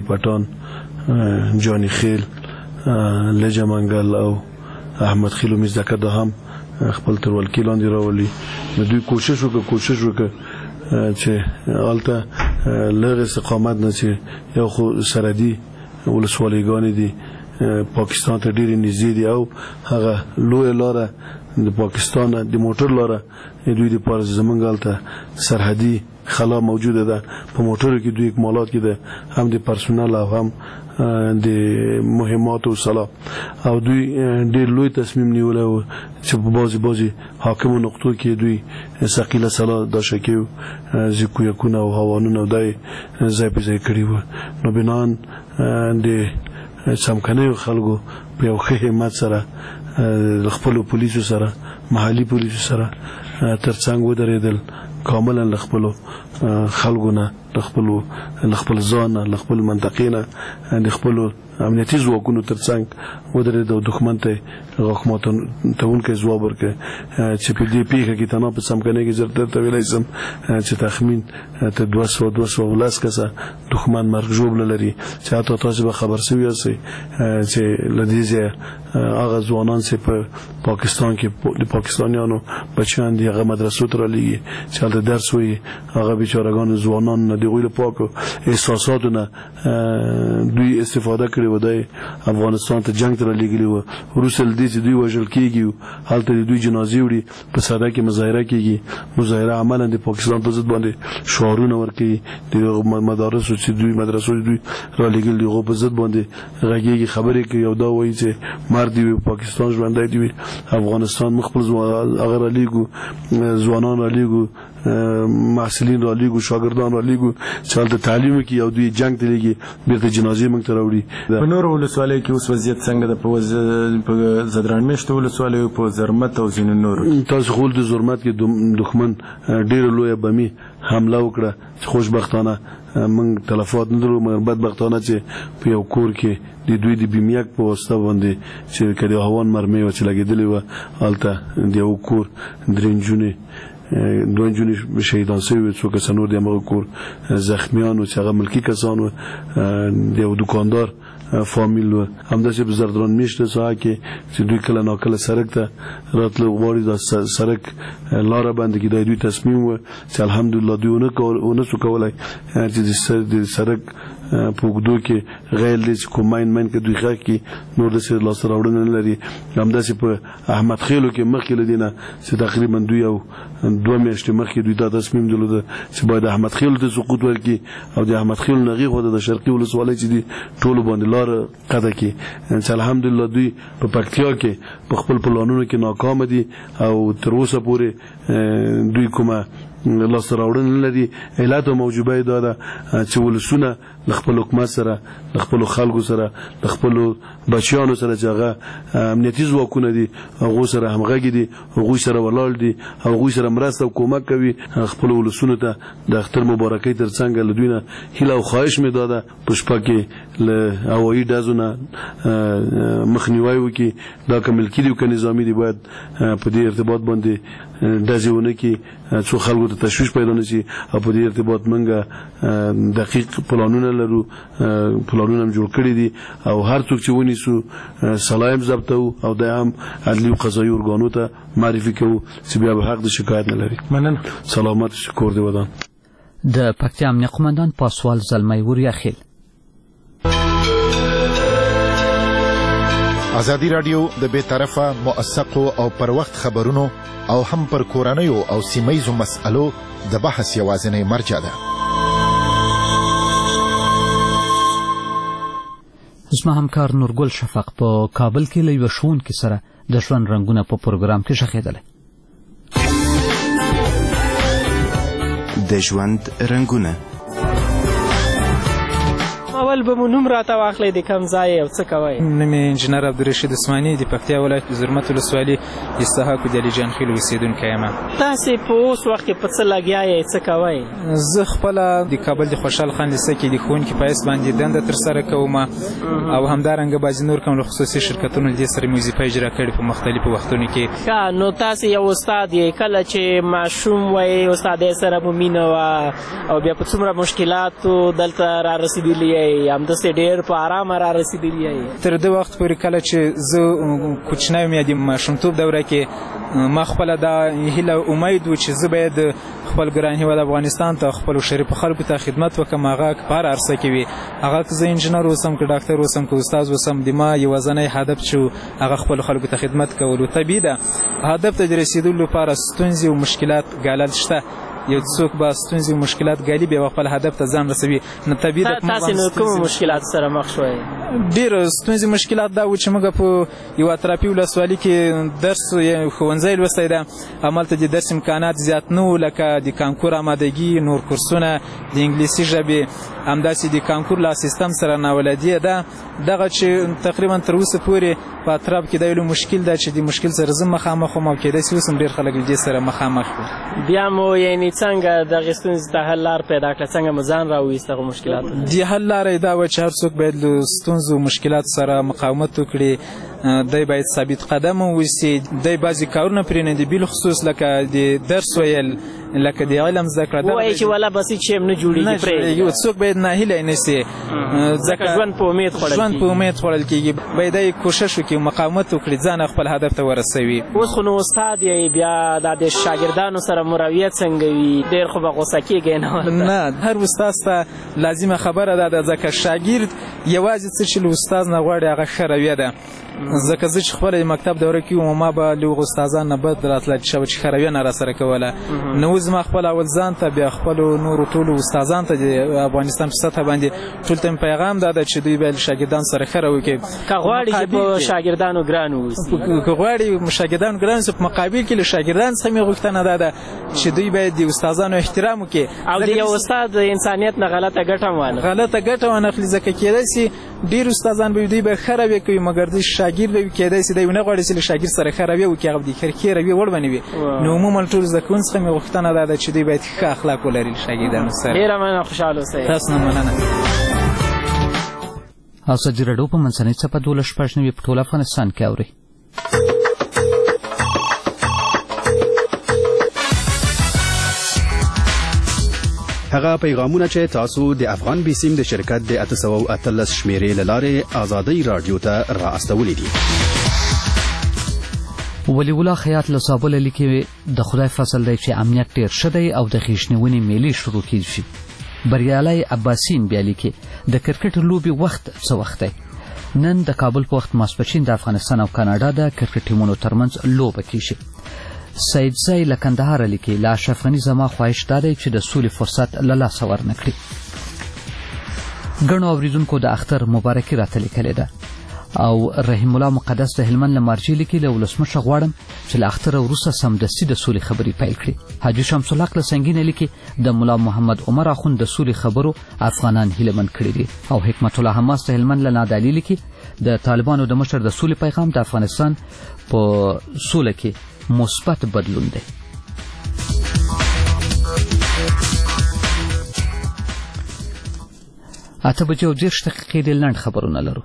پټان، جاني خیل، لجه منګل او احمد خیل و میزدکه دا هم خپل تر ولکې لاندې راولي. نو دوی کوشش وکړه کوشش وکړه چې هلته لږ استقامت نه چې یو خو سرحدي ولسوالیګانې دي پاکستان ته ډېرې نږدې دي او هغه لویه لاره د پاکستان د موټر لاره دوی دپاره زموږ هلته سرحدي خلا موجوده ده. په موټرو کې دوی اکمالات کې ده، هم د پرسونل او هم د مهمات او سلا او دوی ډېر لوی تصمیم نیولی و چې په بعضې بعضې حاکمو نقطو کې دوی ثقیله سلا دا شکې زیکویکونه او هوانونه او دا یې ځای په ځای کړي وو. نو بنان د څمکنیو خلکو په یو ښه همت سره خپلو پولیسو سره، محلي پولیسو سره ترڅنګ ودرېدل، کاملا له خپلو خلکو نه، له خپلو له خپل ځان نه، له خپل منطقې نه، د خپلو امنیتي ځواکونو ترڅنګ ودرېد او دښمن ته غاښ ماتونکی ځواب ورکړ چې په دې پیښه کې تنها په څمکنۍ کې زه درته ویلی شم چې تخمین تر دوه سوه دوه سوه ولس کسه دښمن مرګ ژوبله لري چې حتی تاسو به خبر شوي یاستئ چې له دې ځایه هغه ځوانان چې په پاکستان کې د پاکستانیانو بچیان دي هغه مدرسو ته رالیږي چې هلته درس وایي، هغه بیچارهګان ځوانان نه د هغوی له پاکو احساساتو نه دوی استفاده کړې و، دی افغانستان ته جنګ ته رالیږلي وو. وروسته له دې چې دوی وژل کېږي، هلته د دوی جنازې وړي، په سده کې مظاهره کېږي. مظاهره عملا د پاکستان په ضد باندې شعارونه ورکوي، د مدارسو چې دوی مدرسو چې دوی رالیږلي هغو په ضد باندې غږېږي، خبرې کوي او دا وایي چې مرد دی وي، پاکستان ژوندی دی وي، افغانستان موږ خپل هغه رالیږو، ځوانان رالیږو، محصلین رالیږو، شاګردان رالیږو چې هلته تعلیم وکړي او دوی جنګ ته لیږي، بېرته جنازې موږ ته راوړي. په نورو ولسوالیو کې اوس وضعیت څنګه ده؟ په زدران میشته ولسوالیو، په زرمت او ځینو نورو؟ تاسو خو د زرمت کې دښمن ډېره لویه بمي حمله وکړه چې خوشبختانه موږ تلفات نه درلود، مګر بدبختانه چې په یو کور کې د دوی د بیمیک په واسطه باندې چې که د هوان مرمۍ وه چې لګېدلې وه، هلته د یو کور درې نجونې دوه نجونې شهیدان شوي وې، څو کسه نور د همغه کور زخمیان وو چې هغه ملکي کسان وو، د یو دوکاندار فامیل و. همداسې په زردران میشته ساحه کې چې دوی کله ناکله سړک ته راتلل غواړي، دا سړک لاره بنده کړي، دا دوی تصمیم و چې الحمدلله دوی ونه څو کولی چې د سړک په وګدو کې غیر دې چې کوم ماین ماین کې دوی ښه کې نور د سر لاس راوړنه نه لري همداسې په احمد خیلو کې مخکې لدینه چې تقریبا دوی او دوه میاشتې مخکې دوی دا تصمیم درلود چې باید احمد خیلو ته سقوط ورکړي او د احمد خیلو نغي خو د شرقي ولسوالۍ چې دي ټولو باندې لار قطع کړي چې الحمدلله دوی په پکتیا کې په خپل پلانونو کې ناکام دي او تر اوسه پورې دوی کومه لاس راوړنه لري علت او موجوبه دا ده چې ولسونه د خپل حکومت سره د خپل خلکو سره د خپل بچیانو سره چې هغه امنیتي ځواکونه دي هغه سره همغږي دي هغه سره ولاړ دي هغه سره مرسته او کومک کوي خپل ولسونو ته د اختر مبارکي ترڅنګ لدوینه هیله او خواهش می داده پښپا کې له هوایي ډازونه مخنیوي وکي دا کمل کړي او نظامی دی باید په دې ارتباط باندې دازونه کې څو خلکو ته تشویش پیدا نشي او په دې ارتباط منګه دقیق پلانونه لرو پلانونه هم جوړ کړی دي او هر څوک چې ونیسو سلایم ضبطو او د عام عدلي او قضایي ارګانو ته معرفي کوو چې بیا به حق د شکایت نه لري. مننه. سلامت شکر دی ودان. د پکتیا امنیه قومندان پاسوال زلمی وریاخیل. ازادي رادیو د بې طرفه موثقو او پر وخت خبرونو او هم پر کورنیو او سیمایزو مسألو د بحث یوازینی مرجع ده. زما همکار نورګل شفق په کابل کې له یوه ښوونکي سره د ژوند رنګونه په پروګرام کې ښخېدلی. د ژوند رنګونه اول به مو نوم راته واخلئ د کوم ځای او څه کوئ؟ نوم یې انجینر عبدالرشید عثماني د پکتیا ولایت زرمت ولسوالي استحاق د علیجان خیل اوسېدونکی یم. تاسې په اوس وخت کې په څه لګیا یئ څه کوئ؟ زه خپله د کابل د خوشحال خان لیسه کې د ښوونکي په حیث باندې دنده ترسره کوم او همدارنګه بعضې نور کوم له خصوصي شرکتونو دې سره مې وظیفه اجرا کړې په مختلفو وختونو کې. ښه نو تاسې یو استاد یې کله چې ماشوم وئ استادۍ سره مو مینه وه او بیا په څومره مشکلاتو دلته را رسېدلي یئ همداسې ډېر په ارامه را رسېدلي یئ؟ تر دې وخت پورې کله چې زه کوچنی وم یا د ماشومتوب دوره کې ما خپله دا هیله امید و چې زه باید خپل ګران هېواد افغانستان ته خپلو شریفو خلکو ته خدمت وکړم هغه که په هر عرصه کې وي هغه که زه انجینر اوسم که ډاکټر اوسم که استاد اوسم د ما یوازینی هدف چې هغه خپلو خلکو ته خدمت کولو. طبیعي ده هدف ته د رسېدلو لپاره ستونزې او مشکلات ګالل شته یو څوک به ستونزې او مشکلات ګالي بیا به خپل هدف ته ځان رسوي. نو طبیعي ده تاسې نو کومو مشکلاتو سره مخ شوئ؟ ډېر ستونزې مشکلات دا و چې موږ په یو اطرافي ولسوالي کې درس ښوونځی لوستی ده همالته د درس امکانات زیات نه وو لکه د کانکور آمادګي نور کورسونه د انګلیسي ژبې همداسې د کانکور لا سیستم سره ناولدي ده دغه چې تقریبا تر اوسه پورې په اطراف کې دا یو مشکل ده چې د مشکل سره زه مخامخ وم او کېدای شي اوس هم ډېر خلک له دې سره مخامخ وي. بیا مو یعنې څنګه دغې ستونزې ته حل لار پیدا کړه څنګه مو ځان راوویست هغو مشکلاتو؟ د حل لاره یې دا وه چې هر څوک باید له ستونزو او مشکلاتو سره مقاومت وکړي دی باید ثابت قدم واوسي دی بعضې کارونه پرې نه دي بالخصوص لکه د درس ویل لکه د علم زده کړه ووایي چې والا بس هېڅ شی هم نه جوړېږي پرېږدي یو څوک باید ناهیلی نه سي ځکه ژوند په امید خوړل ژوند په امید خوړل کېږي باید دی کوښښ وکړي مقاومت وکړي ځان خپل هدف ته ورسوي. اوس خو نو استاد یې بیا دا د شاګردانو سره مرویت څنګه وي ډېر خو به غوسه کېږئ نه ورته؟ نه هر استاد ته لازمه خبره دا ده ځکه شاګرد یوازې څه چې له استاد نه غواړي هغه ښه رویه ده ځکه زه چې خپله مکتب دوره کې وم ما به له هغو استادانو نه بد راتله چې چې ښه رویه نه راسره کوله نو اوس زما خپل اول ځان ته بیا خپلو نورو ټولو استادانو ته د افغانستان په سطحه باندې ټولو ته مې پیغام دا ده چې دوی باید له شاګردانو سره ښه رویه وکړي. که غواړي چې په شاګردانو ګران واوسي که غواړي شاګردانو ګران واوسي په مقابل کې له شاګردانو څخه مې غوښتنه دا ده چې دوی باید د استادانو احترام وکړي او د یو استاد د انسانیت نه غلطه ګټه هم وانه غلطه ګټه وانه اخلي ځکه کېدای شي ډېر استادان به دوی به ښه رویه کوي مګر د شاګرد به کېدای شي دی ونه غواړي چې له شاګرد سره ښه رویه وکړي هغه د ښې رویې وړ ونیوي نو عموما ټولو زده کوونکو څخه مې غوښتنه دا ده چې دوی باید ښه اخلاق ولري له شاګردانو سره. ډېره مننه خوشحاله اوسئ. تاسو نه مننه. ازادي راډیو په منځنۍ څپه دولس شپږ نوي په ټول افغانستان کې اوري. هغه پیغامونه چې تاسو د افغان بیسیم د شرکت د اته سوه اتلس شمیرې له لارې ازادي راډیو ته را استولي دي. ولی الله خیاط له زابل لیکي د خدای فضل دی چې امنیت ډېر ښه دی او د غیږ نیونې میلې شروع کېږي. بریالي عباسین بیا لیکي د کرکټ لوبي وخت څه وخت دی. نن د کابل په وخت ماسپښین د افغانستان او کاناډا د کرکټ ټیمونو ترمنځ لوبه کیږي. سید زئی له کندهار لیکي لا اشرف غني زما خواهش دا دی چې د سولې فرصت له لاسه ورنکړي. ګڼو اوریدونکو د اختر مبارکي راته لیکلې ده او رحیم الله مقدس د هلمند له مارجې لیکي له ولسمشر غواړم چې له اختر وروسته سمدستي د سولې خبرې پیل کړي. حاجي شمس الحق له سنګینه لیکي د ملا محمد عمر اخوند د سولې خبرو افغانان هیلهمند کړي دي. او حکمت الله حماس د هلمند له نادعلي لیکي د طالبانو د مشر د سولې پیغام د افغانستان په سوله کې مثبت بدلون دی. اته بجې او دېرش دقیقې د لنډ خبرونه لرو.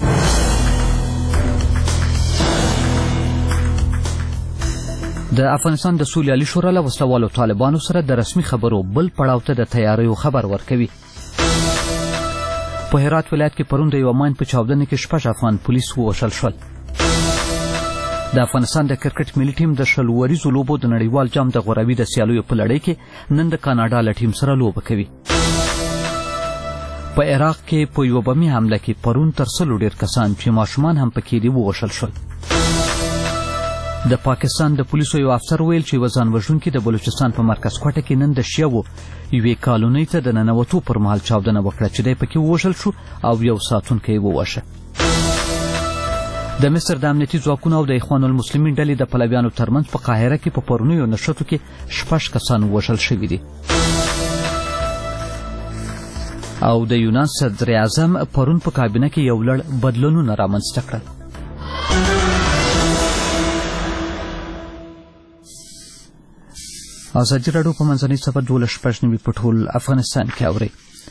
د افغانستان د سولې عالي شورا له وسلوالو طالبانو سره د رسمي خبرو بل پړاو ته د تیاریو خبر ورکوي. په هرات ولایت کې پرون د یوه ماین په چاودنه کې شپږ افغان پولیس ووژل شول. د افغانستان د کرکټ ملي ټیم د شل وریزو لوبو د نړیوال جام د غوراوي د سیالیو په لړۍ کې نن د کاناډا له ټیم سره لوبه کوي. په عراق کې په یوه بمي حمله کې پرون تر سلو ډېر کسان چې ماشومان هم پکې دي ووژل شول. د پاکستان د پولیسو یو افسر ویل چې یوه ځانوژونکي د بلوچستان په مرکز کوټه کې نن د شیو یوې کالونۍ ته د ننوتو پر مهال چاودنه وکړه چې دی پکې ووژل شو او یو ساتونکی یې ووژه. د مصر د امنیتي ځواکونو او د اخوان المسلمین ډلې د پلویانو ترمنځ په قاهره کې په پرونیو نښتو کې شپږ کسان ووژل شوي دي. او د یونان صدر اعظم پرون په کابینه کې یو لړ بدلونونه رامنځته کړل. ازادي راډیو په منځنۍ سفر دولس شپږ نوي په ټول افغانستان کې اورئ.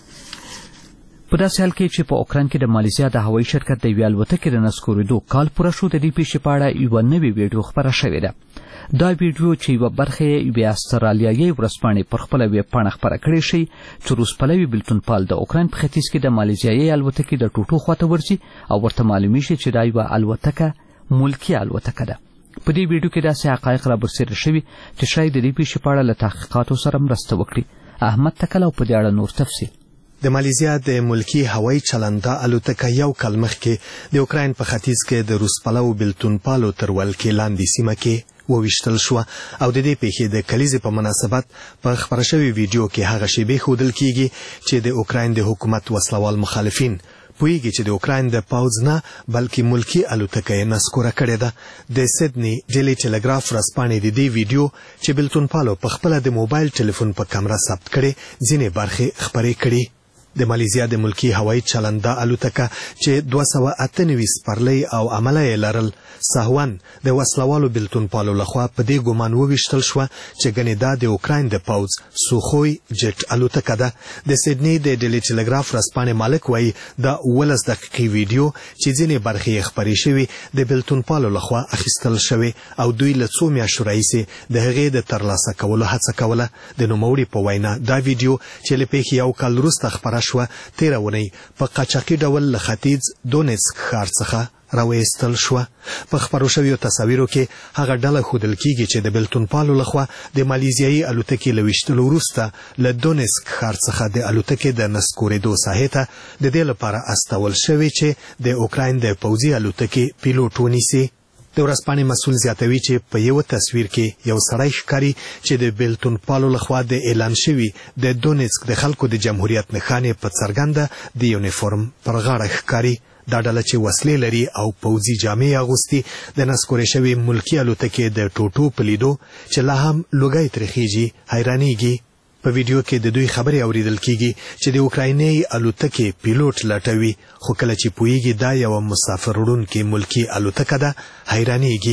په داسې حال کې چې په اوکراین کې د مالیزیا د هوایي شرکت د یوې الوتکې د نسکورېدو کال پوره شو، د دې پیښې په اړه یوه نوې ویډیو خپره شوې ده. دا ویډیو چې یوه برخه یې یوې استرالیایي ورځپاڼې پر خپله ویبپاڼه خپره کړې شي چې روسپلوي بېلتونپال د اوکراین په ختیځ کې د مالیزیایي الوتکې د ټوټو خواته ورځي او ورته معلومیږي چې دا یوه الوتکه ملکي الوتکه ده. په دې ویډیو کې داسې حقایق رابرسېره شوي چې شاید د دې پیښې په اړه له تحقیقاتو سره مرسته وکړي. احمد تکل او په دې اړه نور تفصیل. د مالیزیا د ملکی هوایي چلنده الوتکه یو کال مخکې د اوکراین په ختیځ کې د روسپلو بېلتونپالو تر ولکې لاندې سیمه کې وویشتل شوه او د دې پیښې د کلیزې په مناسبت په خپره شوې ویډیو کې هغه شیبې ښودل کیږي چې د اوکراین د حکومت وسلوال مخالفین پوهیږي چې د اوکراین د پوځ نه بلکې ملکی الوتکه یې نسکوره کړې ده. د سیدني ډیلی ټیلیګراف ورځپاڼې د دې ویډیو چې بېلتونپالو په خپله د موبایل ټلیفون په کمره ثبت کړې ځینې برخې خپرې کړي. د مالیزیا د ملکی هوایي چلنده الوتکه چې دوه سوه اته نوي سپرلۍ او عمله یې لرل سهون د وسلوالو بېلتونپالو لخوا په دې ګمان وویشتل شوه چې ګنې دا د اوکراین د پوځ سوخوی جټ الوتکه ده. د سیدني د ډیلی ټیلیګراف ورځپاڼې مالک وایي دا اوولس دقیقې ویډیو چې ځینې برخې یې خپرې شوي د بېلتونپالو لخوا اخیستل شوې او دوی له څو میاشتو راهیسې د هغې د ترلاسه کولو هڅه کوله. د نوموړي په وینا دا ویډیو چې له پیښې یو کال وروسته خپره شوه تیره اونۍ په قاچاقي ډول له ختیځ دونیڅک ښار څخه راویستل شوه. په خپرو شویو تصاویرو کې هغه ډله ښودل کیږي چې د بېلتونپالو لخوا د مالیزیایي الوتکې له ویشتلو وروسته له دونیڅک ښار څخه د الوتکې د نسکورېدو ساحې ته د دې لپاره استول شوې چې د اوکراین د پوځي الوتکې پیلوټ ونیسي. د ورځپاڼې مسؤل زیاتوي چې په یوه تصویر کې یو سړی ښکاري چې د بېلتونپالو لخوا د اعلان شوي د دونیڅک د خلکو د جمهوریت نښانې په څرګنده د یونیفورم پر غاړه ښکاري. دا ډله چې وسلې لري او پوځي جامې اغوستي د نسکورې شوې ملکي الوتکې د ټوټو په لیدو چې لا هم لوګی ترې خیږي حیرانېږي. په ویډیو کې د دوی خبرې اوریدل کیږي چې د اوکرایني الوتکې پیلوټ لټوي، خو کله چې پوهیږي دا یوه مسافر وړونکې ملکي الوتکه ده حیرانېږي.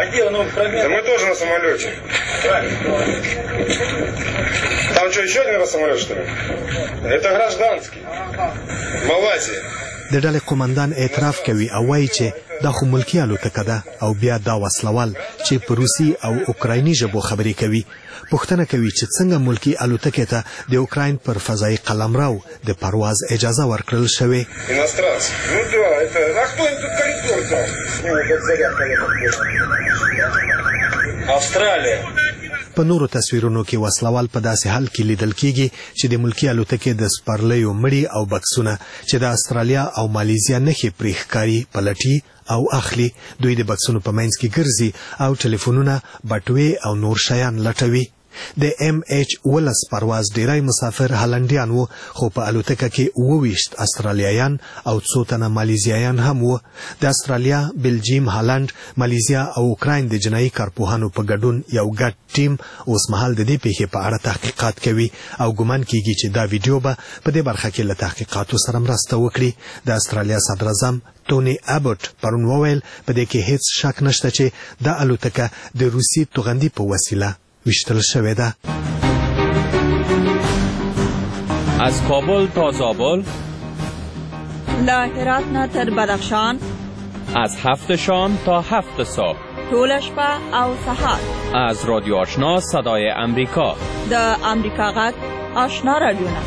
Мы тоже на самолете. Там что, еще один самолет, что ли? Это гражданский. Малайзия. د ډلې قومندان اعتراف کوي او وایي چې دا خو ملکي الوتکه ده او بیا دا وسلوال چې په روسي او اوکرایني ژبو خبرې کوي. پوښتنه کوي چې څنګه ملکي الوتکې ته د اوکراین پر فضایي قلمرو د پرواز اجازه ورکړل شوې. Иностранцы. Ну да, это... А кто им тут коридор дал? Австралия. په نورو تصویرونو کې وسلوال په داسې حال کې لیدل کیږي چې د ملکی الوتکې د سپرلیو مړي او بکسونه چې د استرالیا او مالیزیا نښې پرې ښکاري پلټي او اخلي. دوی د بکسونو په منځ کې ګرځي او ټلیفونونه، بټوې او نور شیان لټوي. د ام ایچ ولس پرواز ډیری مسافر هالنډیان وو، خو په الوتکه کې اووه ویشت استرالیایان او څو تنه مالیزیایان هم وو. د استرالیا، بلجیم، هالند، مالیزیا او اوکراین د جنایي کارپوهانو په ګډون یو ګډ ټیم اوس مهال د دې پیښې په اړه تحقیقات کوي او ګمان کیږي چې دا ویډیو به په دې برخه کې له تحقیقاتو سره مرسته وکړي. د استرالیا صدر اعظم توني ابوت پرون وویل په دې کې هیڅ شک نشته چې دا الوتکه د روسي توغندي په وسیله ویشتل شوې ده. از کابل تا زابل، له هرات نه تر بدخشان، از هفت شام تا هفت صبح، ټوله شپه او سهار، از رادیو آشنا صدای امریکا، د امریکا غږ آشنا رادیوونه.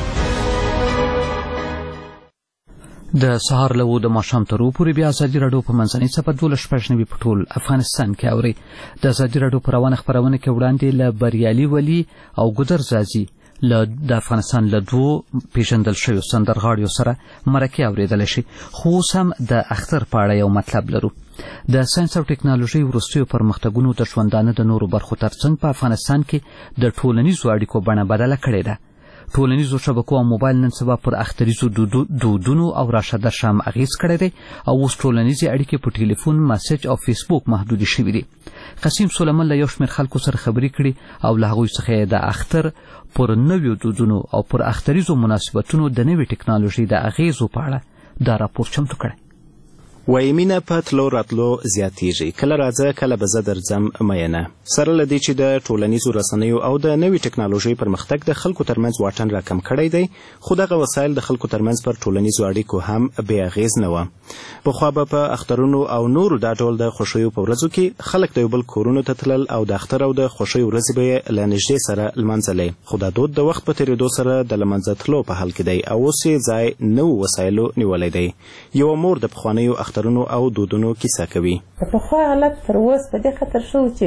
د سهار له د ماښام تر اوه پورې بیا ازادي راډیو په منځنۍ څپه دولس شپږ نوي په ټول افغانستان کې اورئ. د ازادي راډیو په روانه خپرونه کې وړاندې له بریالي ولي او ګودر زازي له د افغانستان له دوو پیژندل شویو سندرغاړیو سره مرکې اورېدلی شي. خو اوس هم د اختر په اړه یو مطلب لرو. د ساینس او ټکنالوژۍ وروستیو پرمختګونو د ژوندانه د نورو برخو ترڅنګ په افغانستان کې د ټولنیزو اړیکو بڼه بدله کړې ده. ټولنیزو شبکو او موبایل نن سبا پر اختریزو دودونو او راشه درشه هم اغیز کړی دی او اوس ټولنیزې اړیکې په ټلیفون، مسیج او فیسبوک محدودې شوي دي. قسیم سلیمان له یو شمېر خلکو سره خبرې کړي او له هغوی څخه یې د اختر پر نویو دودونو او پر اختریزو مناسبتونو د نوې ټکنالوژۍ د اغیزو په اړه دا راپور چمتو کړی. وایي مینه په تلو راتلو زیاتیږي، کله راځه کله به زه درځم مینه. سره له دې چې د ټولنیزو رسنیو او د نوې ټکنالوژۍ پرمختګ د خلکو ترمنځ واټن راکم کړی دی، خو دغه وسایل د خلکو ترمنځ پر ټولنیزو اړیکو هم بې اغیز نه وه. پخوا به په اخترونو او نورو دا ډول د خوښیو په ورځو کې خلک د یو بل کورونو ته تلل او د اختر او د خوښیو ورځې به یې له نږدې سره لمانځلې. خو دا دود د وخت په تېرېدو سره د لمانځه تلو په حال کې دی او اوس یې ځای نوو وسایلو نیولی دی. یوه مور د پخوانیو اخترونو او دودونو کیسه کوي. په خو حالت تر اوس په دې خاطر شو چې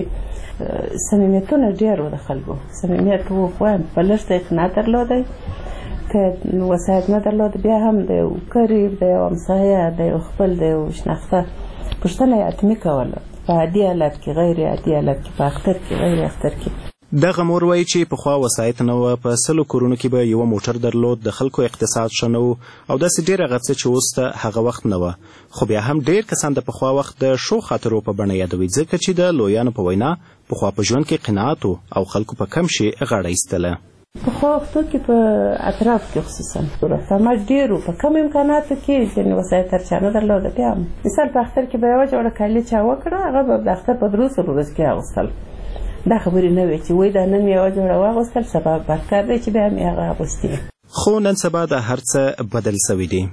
صمیمیتونه ډېر و د خلکو. صمیمیت و خو هم په لږ څه نه درلودی، که وسایل نه درلود بیا هم د یو قریب، د یو همسایه، د یو خپل، د یو شناخته پوښتنه یې حتمي کوله په عادي حالت کې، غیر عادي حالت کې، په اختر کې، غیر اختر کې. دغه مور وایي چې پخوا وسایط نه وه، په سلو کورونو کې به یوه موټر درلود، د خلکو اقتصاد ښه نه و او داسې ډېر هغه څه چې اوس ته هغه وخت نه وه. خو بیا هم ډېر کسان د پخوا وخت د ښو خاطرو په بڼه یادوي، ځکه چې د لویانو په وینا پخوا په ژوند کې قناعت و او خلکو په کم شي غاړه ایستله. پخوا وختو کې په اطراف کې خصوصا رفامات ډېر و، په کم امکاناتو کې ځینې وسایط هر چا نه درلوده. بیا هم مثال په اختر کې به یوه جوړه کالي چا وکړه، هغه به د اختر په درو څلور ورځو کې اغوستل. دا خبرې نه وې چې وایي دا نن مې یوه جوړه واغوستل، سبا بدکار دی چې بیا مې هغه اغوستي. خو نن سبا د هر څه بدل سوي دي.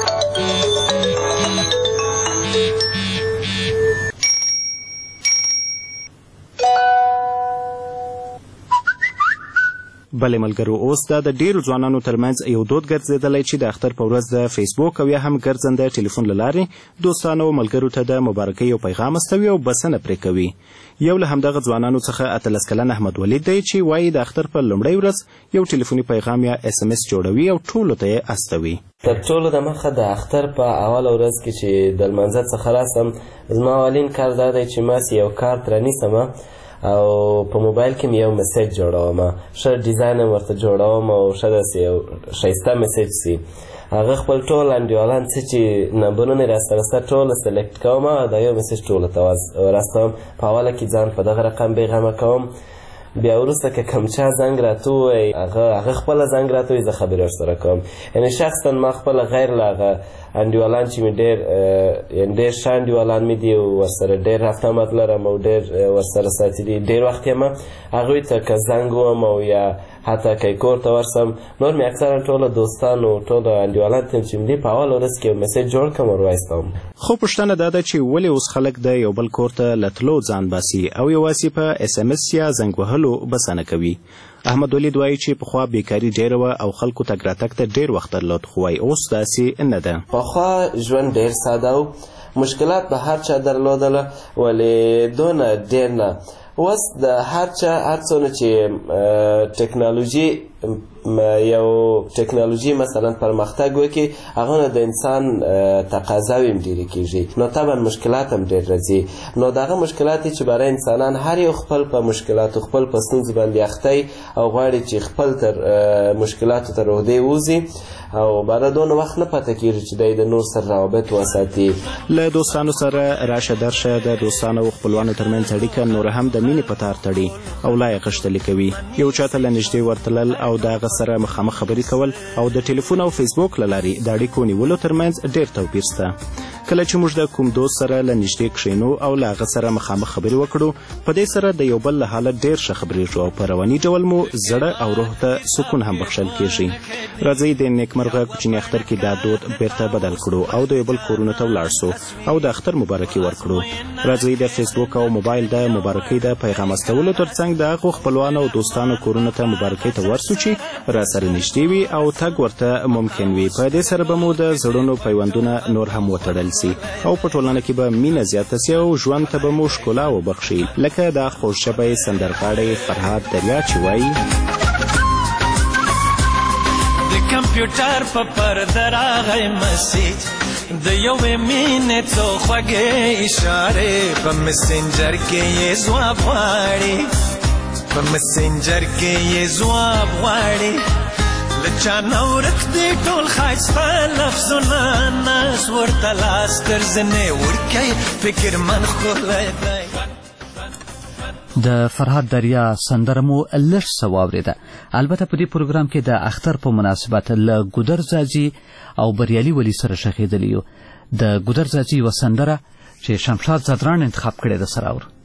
بلې ملګرو، اوس دا د ډیرو ځوانانو ترمنځ یو دود ګرځېدلی چې د اختر په ورځ د فیسبوک او یا هم ګرځنده ټلیفون له لارې دوستانو او ملګرو ته د مبارکۍ یو پیغام استوي او بسنه پرې کوي. یو له همدغه ځوانانو څخه اتلس کلن احمد ولید دی چې وایي د اختر په لومړۍ ورځ یو ټلیفوني پیغام یا اس ام اس جوړوي او ټولو ته یې استوي. تر ټولو د مخه د اختر په اوله ورځ کې چې د لمانځه څخه راسم، زما اولین کار دا دی چې ماسې یو کارت رانیسم او په موبایل کې مې یو میسیج جوړوم، ښه ډیزاین هم ورته جوړوم او ښه داسې یو ښایسته میسیج سي. هغه خپل ټول انډیوالان څه چې نمبرونه یې راسره شته ټوله سلیکټ کوم او دا یو میسیج ټولو ته ورستوم. په اوله کې ځان په دغه رقم بېغمه کوم، بیا وروسته که کوم چا زنګ راته ووایي هغه هغه خپله زنګ راته وایي، زه خبرې ورسره کوم. یعنې شخصا ما خپله غیر له هغه انډیوالان چې مې ډېر یعنې ډېر ښه انډیوالان مې دي او ورسره ډېر رفتمت لرم او ډېر ورسره ساتي دي، ډېر وخت یم هغوی ته که زنګ وم او یا حتی که کور ته ورسم، نور مې اکثرا ټوله دوستانو ټوله انډیوالانو ته چې مې دي په اوله ورځ کې یو میسیج جوړ کړم او وایستم. خو پوښتنه دا ده چې ولې اوس خلک د یو بل کور ته له تلو ځان باسي او یوازې په اس ام اس یا زنګ وهلو بسنه کوي. احمد ولید وایي چې پخوا بیکاري ډېره وه او خلکو تګ راتګ ته ډېر وخت درلود، خو وایي اوس داسې نه ده. پخوا ژوند ډېر ساده و، مشکلات به هر چا درلودله ولې دونه ډېر نه. اوس د هر چا هر څونه چې ټکنالوژي یو ټکنالوژي مثلا پرمختګ وکړي هغه نه د انسان تقاضاوې هم ډېرې کېږي نو طبعا مشکلات هم ډېر راځي نو دغه مشکلات چې برای انسانان هر یو خپل په مشکلاتو خپل په ستونزو باندې اختی او غواړي چې خپل تر مشکلاتو تر عهدې ووځي او باره دونه وخت نه پاته کېږي چې دی د نور سره روابط وساتي. له دوستانو سره راشه درشه د دوستانو او خپلوانو ترمنځ اړیکه نوره هم د مینې په تار تړي او لا یې غښتلې کوي. یو چاته له نږدې ورتلل او د هغه سره مخامخ خبرې کول او د ټلیفون او فیسبوک له لارې د اړیکو نیولو ترمنځ ډېر توپیر شته. کله چې موږ د کوم دوست سره له نږدې کښېنو او له هغه سره مخامخ خبرې وکړو په دې سره د یو بل له حاله ډېر ښه خبرېږو او په رواني ډول مو زړه او روح ته سکون هم بخښل کېږي. راځئ د نیکمرغه کوچني اختر کې دا دود بیرته بدل کړو او د یو بل کورونو ته ولاړ سو او د اختر مبارکي ورکړو. راځئ د فیسبوک او موبایل د مبارکۍ د پیغام استولو ترڅنګ د هغو خپلوانو او دوستانو کورونو ته مبارکۍ ته ورسو چې راسره نږدې وي او تګ ورته ممکن وي. په دې سره به مو د زړونو پیوندونه نور هم وتړل سي او په ټولنه کې به مینه زیاته سي او ژوند ته به مو ښکلا وبخښي لکه دا خوږژبی سندرغاړی فرهاد دریا چې وایي د کمپیوټر په پرده راغی مسیج د یوې مینې څو خوږې اشارې په مسنجر کې یې ځواب غواړي په مسنجر کې یې ځواب غواړي لچا نورک دی ټول ښایسته لفظونه ناز ورته لاس تر زنې ورکوي فکر من ښکلی دی. د فرهاد دریا سندره مو لږ څه واورېده. البته په دې پروګرام کې د اختر په مناسبت له ګودر ځاځي او بریالي ولي سره ښخېدلي یو. د ګودر ځاځي یوه سندره چې شمشاد زدران انتخاب کړې ده سره اورو.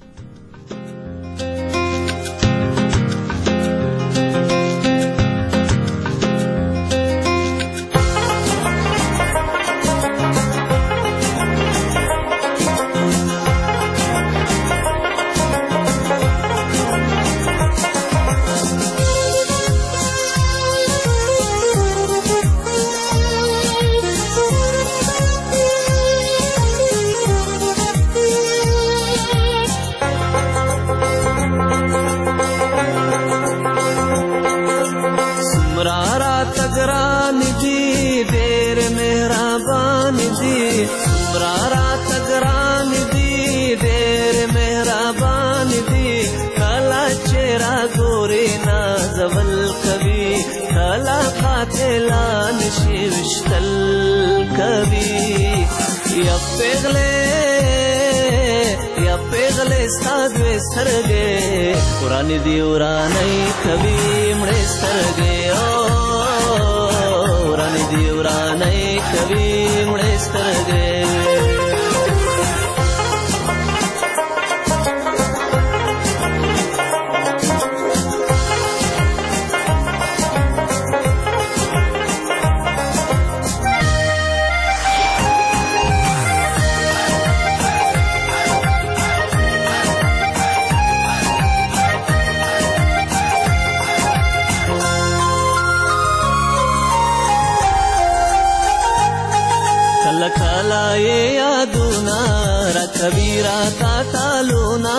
ورانی دی ورانی کبھی مڑے سترگے او ورانی دی ورانی کبھی مڑے سترگے کبیرا تا تالونا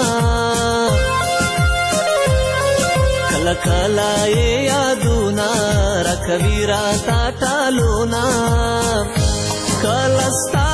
کلا کلا یہ یادونا را کبیرا تا تالونا کلستا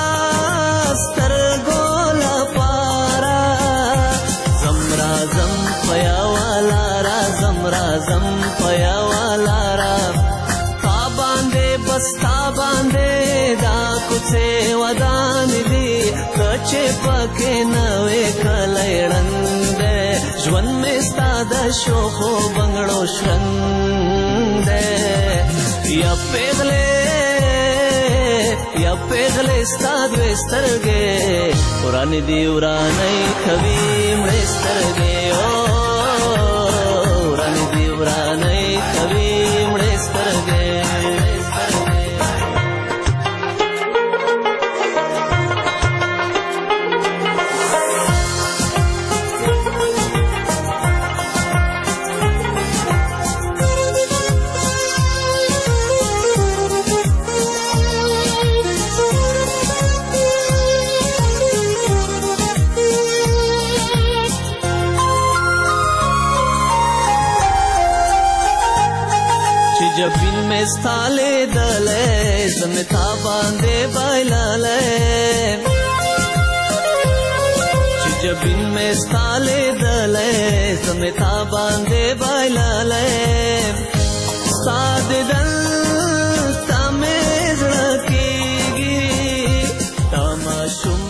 سترگولا پارا زمرا زم پیا والا را زمرا زم پیا والا را تا باندے بستا باندے دا کچھ ودان دی کچه پکې نوې کلی ړنګ دی ژوند مې ستا د شوخو بنګړو شرنګ دی یا پیغلې یا پیغلې ستا دوې سترګې ورانې دي ورانۍ کوي مړې سترګې او ورانې دي ورانۍ کوي مړې سترګې جبین میں ستالے دلے زمتا باندے بایلالے جبین میں ستالے دلے زمتا باندے بایلالے ساد دل تامیز رکیگی تاماشم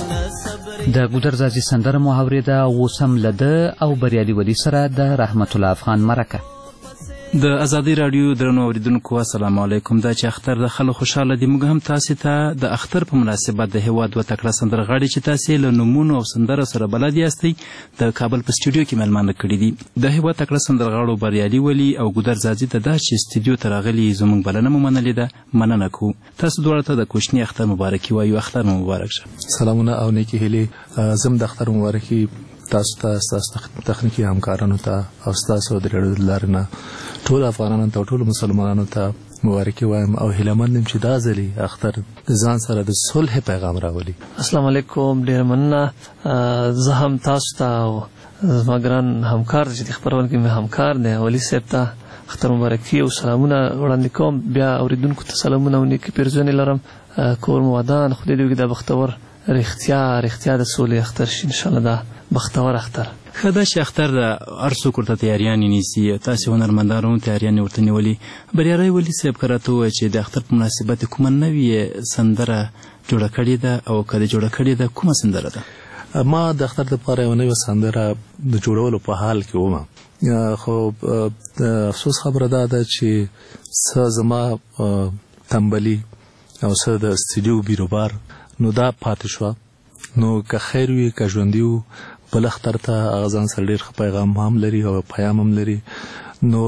د ګودرزازي سندره مو اورېده. اوس هم له ده او بریالي ولي سره د رحمت الله افغان مرکه. د ازادي راډیو درنو اوریدونکو السلام علیکم. دا چې اختر د خلکو خوشحاله دي، موږ هم تاسې ته د اختر په مناسبت د هیواد دوه تکړه سندرغاړي چې تاسې له نومونو او سندره سره بلد یاستئ د کابل په سټوډیو کې مېلمانه کړي دي. د هیواد تکړه سندرغاړو بریالي ولي او ګودرزازي ته دا چې سټوډیو ته راغلي زموږ بلنه مو منلې ده، مننه کوو. تاسو دواړه ته د کوچني اختر مبارکي وایو. اختر مو مبارک شه. سلامونه او نیکې هیلې. زم د اختر مبارکي تاسو ته، ستاسو تخنیکي همکارانو ته او ستاسو د راډیو له لارې نه ټول افغانانو ته او ټولو مسلمانانو ته مبارکي وایم او هیله مند یم چې دا ځلې اختر د ځان سره د صلح پیغام راولي. السلام علیکم. ډېره مننه. زه هم تاسو ته او زما ګران همکار چې د خپرونې کې مې همکار دی ولي صاحب ته اختر مبارکي او سلامونه وړاندې کوم. بیا اوریدونکو ته سلامونه او نیکې پیرزونې لرم. کور مو ودان. خدای دې وکړي دا بختور رښتیا رښتیا د سولې اختر شي انشاءالله. دا بختور اختر ښه ده چې اختر د هر څوک ورته تیاریانې نیسي. تاسې هنرمندانو هم تیاریانې ورته نیولي. بریالي ولي صاحب که راته ووایه چې د اختر په مناسبت کومه نوې سندره جوړه کړې ده او که دې جوړه کړې ده کومه سندره ده؟ ما د اختر دپاره یوه نوې سندره د جوړولو په حال کې ومه، خو افسوس خبره دا ده چې څه زما تنبلي او څه د سټوډیو بیروبار نو دا پاتې شوه. نو که خیر وي که ژوندي وو بل اختر ته هغه ځان سره ډېر ښه پیغام هم لري او پیام هم لري. نو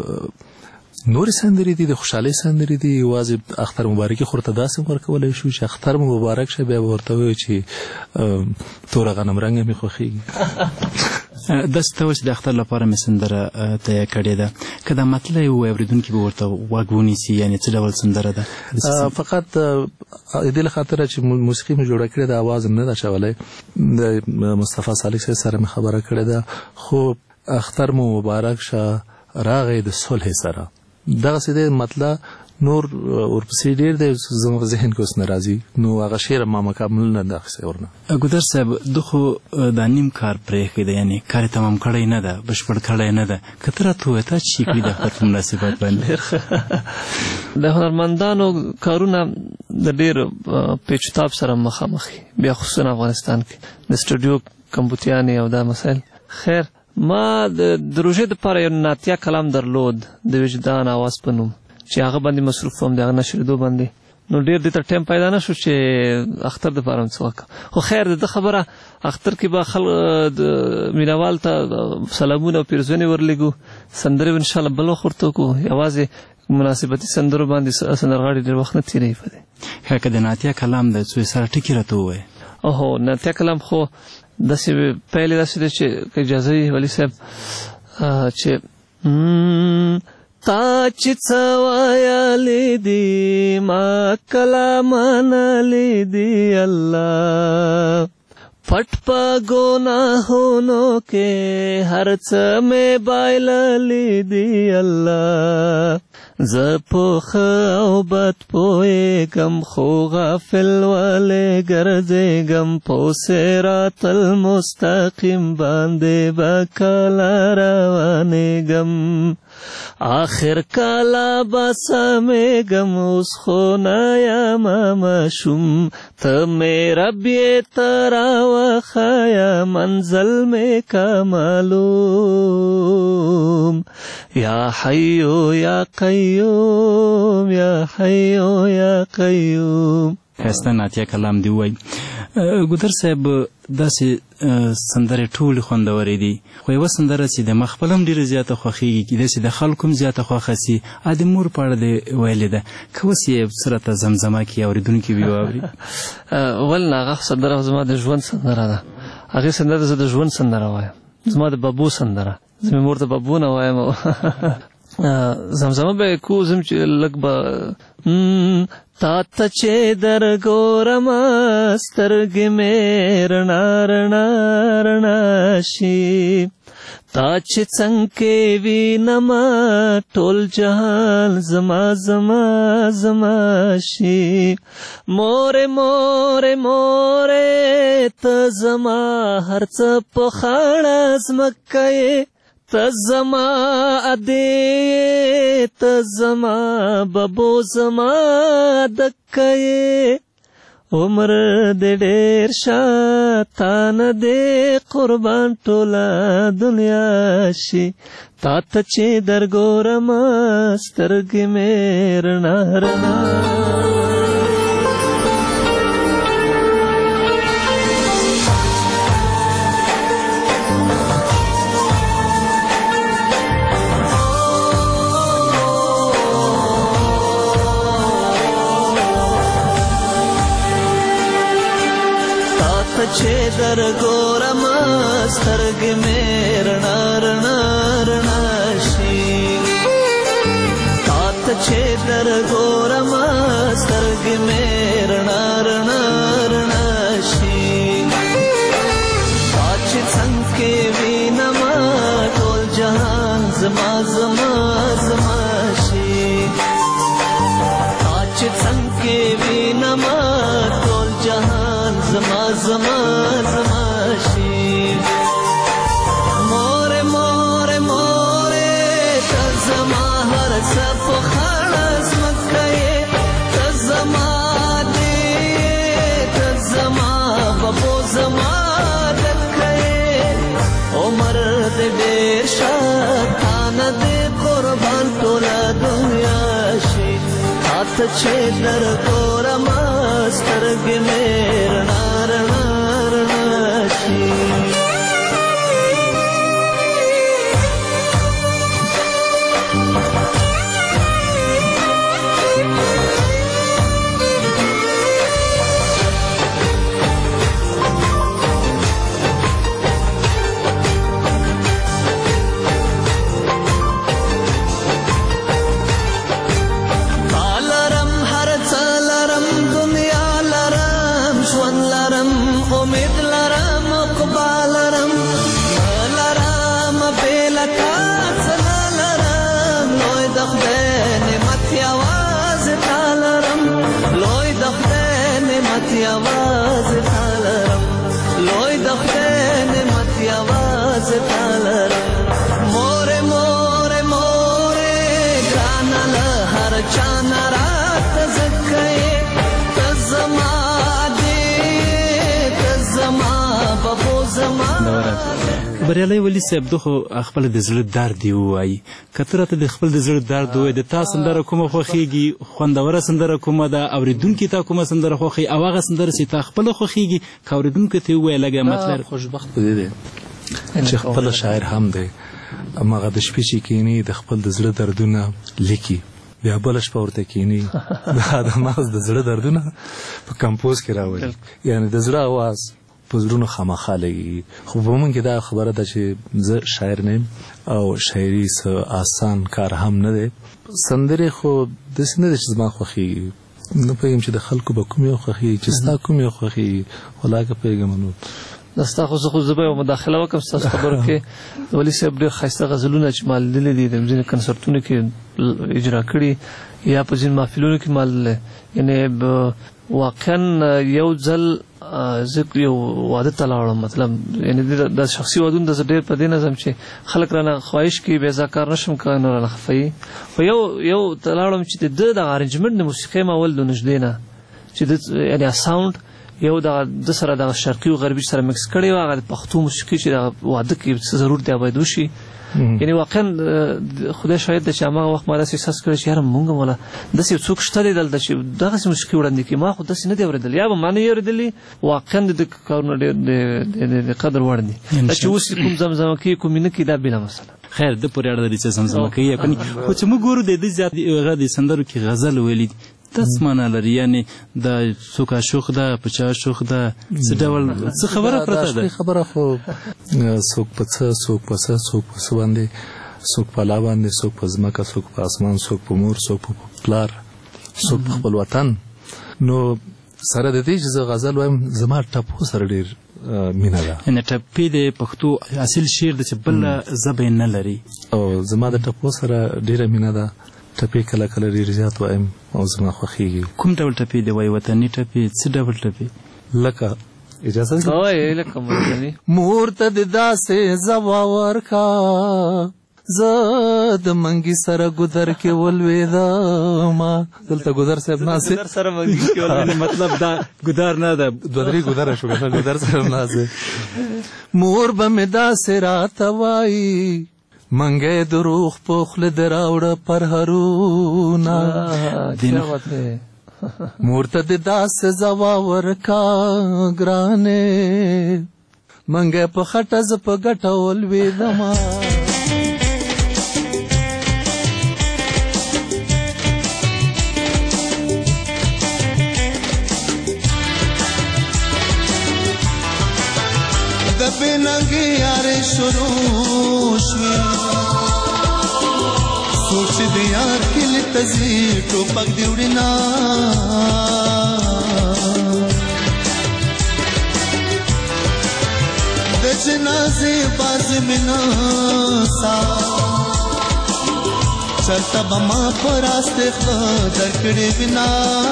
نورې سندرې دي د خوشحالۍ سندرې دي. یوازې اختر مبارکي خو ورته داسې ورکولی شو چې اختر مو مبارک شه، بیا به ورته ووایو چې توره غنم رنګه مې خوښېږي. داسې ته وایي چې د اختر لپاره مې سندره تیار کړې ده. که دا مطلع یې ووایي اورېدونکي به ورته غوږ ونیسي، یعنې څه ډول سندره ده؟ فقط د دې له خاطره چې موسیقي مې جوړه کړې ده، اواز هم نه ده اچولی. د مصطفی صالح صاحب سره مې خبره کړې ده. خو اختر مو مبارک شه راغی د صلح سره، دغسې دی مطلع. نور ورپسې ډېر دی زما په ذهن کې اوس نه راځي. نو هغه شعر ما مکمل نه ده اخیستی ورنه. ګودر صاحب ده خو دا نیم کار پرېښی دی، یعنې کار یې تمام کړی نه ده، بشپړ کړی نه ده. که ته راته ووایې تا چې کړي د اختر په مناسبت باندې؟ د هنرمندانو کارونه د ډېر پیچوتاب سره مخامخ بیا خصوصا افغانستان کې د سټوډیو کمپوتیانې او دا مسایل. خیر ما د روژې دپاره یو ناتیه کلام درلود د وجدان اواز په نوم چې هغه باندې مصروف وم، د هغه نشریدو باندې. نو ډېر دې ته ټایم پیدا نه شو چې اختر دپاره هم څه وکړم. خو خیر د ده خبره اختر کې به خلک مینوال ته سلامونه او پیرزونې ورلېږو. سندرې به انشاءالله بل وخت ورته وکړو. یوازې مناسبتي سندرو باندې سندرغاړي ډېر وخت نه تېروي په دې. ښه که د ناتیه کلام د څو سره ټکي راته ووایې. اوهو ناتیه کلام خو داسې پیل یې داسې دی چې که اجازه وي ولي صاحب چې تا چې څه ویلې دي ما کله منلې دي الله پټ په ګناهونو کې هر څه مې بایللې دي الله زه پوخه او بد پوهېږم خو غافل ولې ګرځېږم په صراط المستقیم باندې به کله روانېږم آخر کله به سمېږم اوس خو نه یمه ماشوم ته مې رب یې ته راوښیه منزل مې که معلوم یا حیو یا قیوم یا حیو یا قیوم. ښایسته ناتیه کلام دې ووایي. ګودر صاحب داسې سندرې ټولې خوندورې دي، خو یوه سندره چې د ما خپله هم ډېره زیاته خوښېږي، داسې د خلکو هم زیاته خوښه سي، ا د مور په اړه دې ویلې ده. که اوس یې څه راته زمزمه کړي اورېدونکي به یې واوري. ولې نه، هغه سندره زما د ژوند سندره ده. هغې سندره زه د ژوند سندره وایم، زما د بابو سندره. زه مې مور ته بابو نه وایم. زمزمه به یې کو زم چې لږ به تا ته چې در ګورمه سترګې مې رڼا رڼا رڼا شي تا چې څنګه وینما ټول جهان زما زما زما شي مور مور مور ته زما هر څه په خاړه زمکه ته زما ادې ته زما ببو زما دکه عمر دې ډېر شاتان دې قربان ټوله دنیا شي تا ته چې درګورم سترګې مې رڼا رڼا چې در ګورم سترګې مې رڼا رڼا رڼا شي تا ته چې در ګورم سترګې مې رڼا رڼا رڼا شي تا چې څنګه وینم ټول جهان زما زما زما شي تا چې څنګه وینم ټول جهان زما زما زما شي مور مور مور ته زما هر څه په خاړه زمکه ته زما دې ته زما ببو زما دکه عمر دې ډېر شاتان دې قربان ټوله دنیا شي تا ته چې درګورم سترګې مې رڼا رڼا رڼا شي आवाज तालरम लोय दखन मत आवाज तालरम मोरे मोरे मोरे गानल हर चाना रात जखे तजमा दे तजमा बबो जमा بریالي ولي صاحب دغه خپل د زړه درد دی وایي کتره ته د خپل د زړه درد وایي د تاسو سندره کومه خوخيږي خوندوره سندره کومه ده اوریدونکو ته کومه سندره خوخي او هغه سندره چې تا خپل خوخيږي کوریدونکو ته وایي لګه مطلب خوشبخت دی دی چې خپل شاعر هم دی امغه د شپې چې کینی د خپل د زړه دردونه لیکي بیا بل شپه ورته کینی دا د ماز د زړه دردونه په کمپوز کې راوړي یعنی د زړه आवाज په زړونو خامخا لګي خو په موږ کې دا خبره ده چې زه شاعر نه او شاعري څه آسان کار هم نه دی سندرې خو داسې نه ده چې زما خوښېږي نه پوهېږم چې د خلکو به کوم یو خوښېږي چې ستا کوم یو خوښېږي ولاکه پوهېږم نو دا ستا خو زه خو زه به یو مداخله وکړم ستاسو خبرو کې ولي صاحب ډېر ښایسته غزلونه چې ما لیدلي دي د ځینې کنسرتونو کې اجرا کړي یا په ځینې محفلونو کې ما لیدلی یعنې واقعا یو ځل زه یو واده ته لاړم مطلب یعنې د شخصي وادونو د زه ډېر په دې نظم چې خلک رانه خواهش کوي بې ځایه کار نشم کولی نو رانه خفه وي خو یو یو ته لاړم چې د ده دغه ارنجمنټ د موسیقۍ ما ول د نږدې نه چې د یعنې ساوند یو دغه د سره دغه شرقي او غربي سره مکس کړی و هغه د پښتو موسیقي چې دغه واده کې ضرور دی باید وشي یعنی واقعا خدای شاید چې هغه وخت ما داسې احساس کړی چې یاره مونږ مولا داسې څوک شته دی دلته چې دغسې موسیقي وړاندې کړي ما خو داسې نه دی اورېدلی یا به ما نه یې اورېدلي واقعا د ده کارونه ډېر د قدر وړ دي دا چې اوس کوم زمزمه کوي کوم نه کوي دا بېله مسله خیر د پورې اړه لري چې زمزمه کوي یا کني خو چې موږ ګورو د دې زیات هغه د سندرو کې غزل ویلي تاسو معنا لري یعنی د څوک عاشق ده په چا عاشق ده څه ډول څه خبره پرته ده خبره خو څوک په څه څوک په څه څوک په څه باندې څوک په لا باندې څوک په ځمکه څوک په اسمان څوک په مور څوک په پلار څوک په خپل وطن نو سره د دې چې زه غزل وایم زما ټپو سره ډېر مینه ده. یعنې ټپې د پښتو اصل شعر د چې بله ژبه یې نه لري. او زما د ټپو سره ډېره مینه ده. ټپې کله کله ډېر زیات وایم او زما خوښېږي. کوم ډول ټپې دی وایي؟ وطني ټپې، څه ډول ټپې؟ لکه اجازه ده؟ وایي لکه وطني. مور ته د داسې ځوا ورکا زه د منګي سره ګودر کې ولوېدم. دلته ګودر صاحب ناست ګودر سره منګي کې ولوېدم مطلب دا ګودر نه ده، دوه درې ګودره شو کنه، ګودر سره ناست. مور به مې داسې راته وایي منګی دروغ په خوله دې راوړه پرهرونه. مور ته دې داسې ځوا ورکا ګرانې منګی په خټه زه په ګټه ولوېدمه. د بېننګې یارې شروع شوې سوچ د یار کلي ته ځي ټوپک دې وړينا. د جنازې باز مې ناسا چرته به ما په راسته خوله درکړې وینا.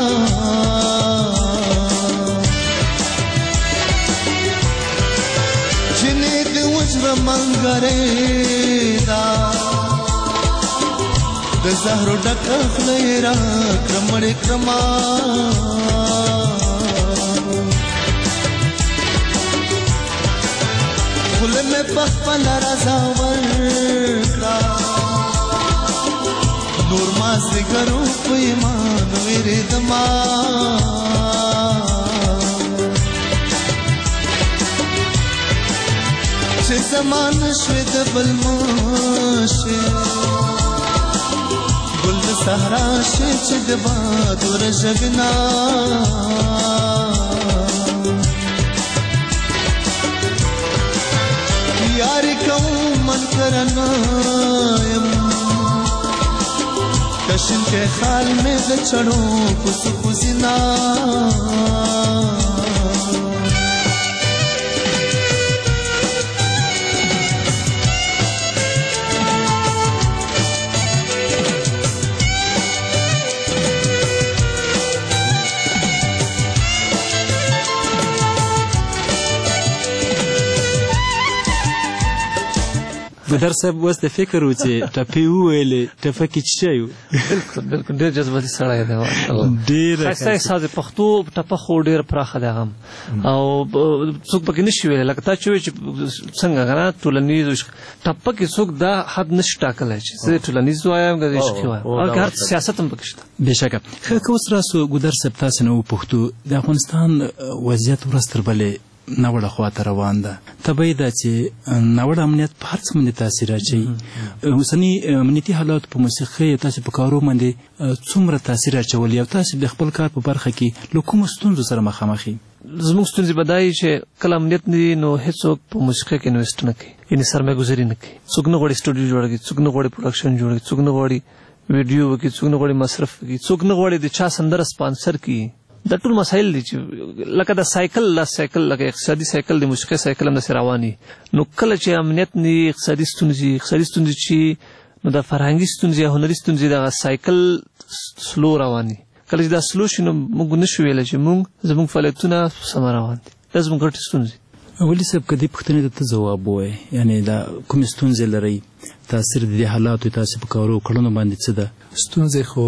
جنې د وجره منګرې دا د زهرو ډکه خوله یې راکړه مړې کړما. خوله مې په خپله رضا ورکړه نور مازدیګرو په ایمان وېرېدما. چې زمان شوې د بل ماشې ګل د صحرا شې چې د باد ورژوینا. یاري کوم منکرنا یم کشن کې خال مې د چړو کوس کوزینا. ګودر صاحب اوس د فکر و چې ټپې وویلې ټپه کې څه شی و؟ بلکل بلکل ډېر جذباتي سړی دی. ډېر ښایسته احساس دی. پښتو ټپه خو ډېر پراخه دی هغه او څوک پکې نشي ویلی. لکه تا چې وایي چې څنګه که نه ټولنیز ټپه کې څوک دا حد نشي ټاکلی چې زه ټولنیز وایم که عشقي وایم او که هر سیاست هم پکې شته. بېشکه. ښه که اوس راسو ګودر صاحب تاسې نه وپوښتو د افغانستان وضعیت ورځ تر بلې ناوړه خواته روان ده. طبیعي ده چې ناوړه امنیت په هر څه باندې تاثیر اچوي. اوسني امنیتي حالات په موسیقۍ او تاسې په کارو باندې څومره تاثیر اچولی او تاسې د خپل کار په برخه کې له کومو ستونزو سره مخامخ یې؟ زموږ ستونزې به دا وي چې کله امنیت نه وي نو هېڅوک په موسیقۍ کې انویسټ نه کوي، یعنې سرمایه ګذاري نه کوي. څوک نه غواړي سټوډیو جوړه کړي، څوک نه غواړي پروډکشن جوړ کړي، څوک نه غواړي ویډیو وکړي، څوک نه غواړي مصرف وکړي، څوک نه غواړي د چا سندره سپانسر کړي. دا ټول مسایل دي چې لکه د سایکل لا سایکل لکه اقتصادي سایکل د موسیقۍ سایکل هم داسې روان وي. نو کله چې امنیت نه وي، اقتصادي ستونزې اقتصادي ستونزې چې نو د فرهنګي ستونزې یا هنري ستونزې دغه سایکل سلو روان وي. کله چې دا سلو شي نو موږ نشو ویلی چې موږ زموږ فعالیتونه سمه روان دي. دا زموږ ګټې ستونزې. ولي صاحب که دې پوښتنې ته ته ځواب ووایې، یعنې دا کومې ستونزې لرئ، تاثیر د دې حالاتو تاسې په کارو کړنو باندې څه ده؟ ستونزې خو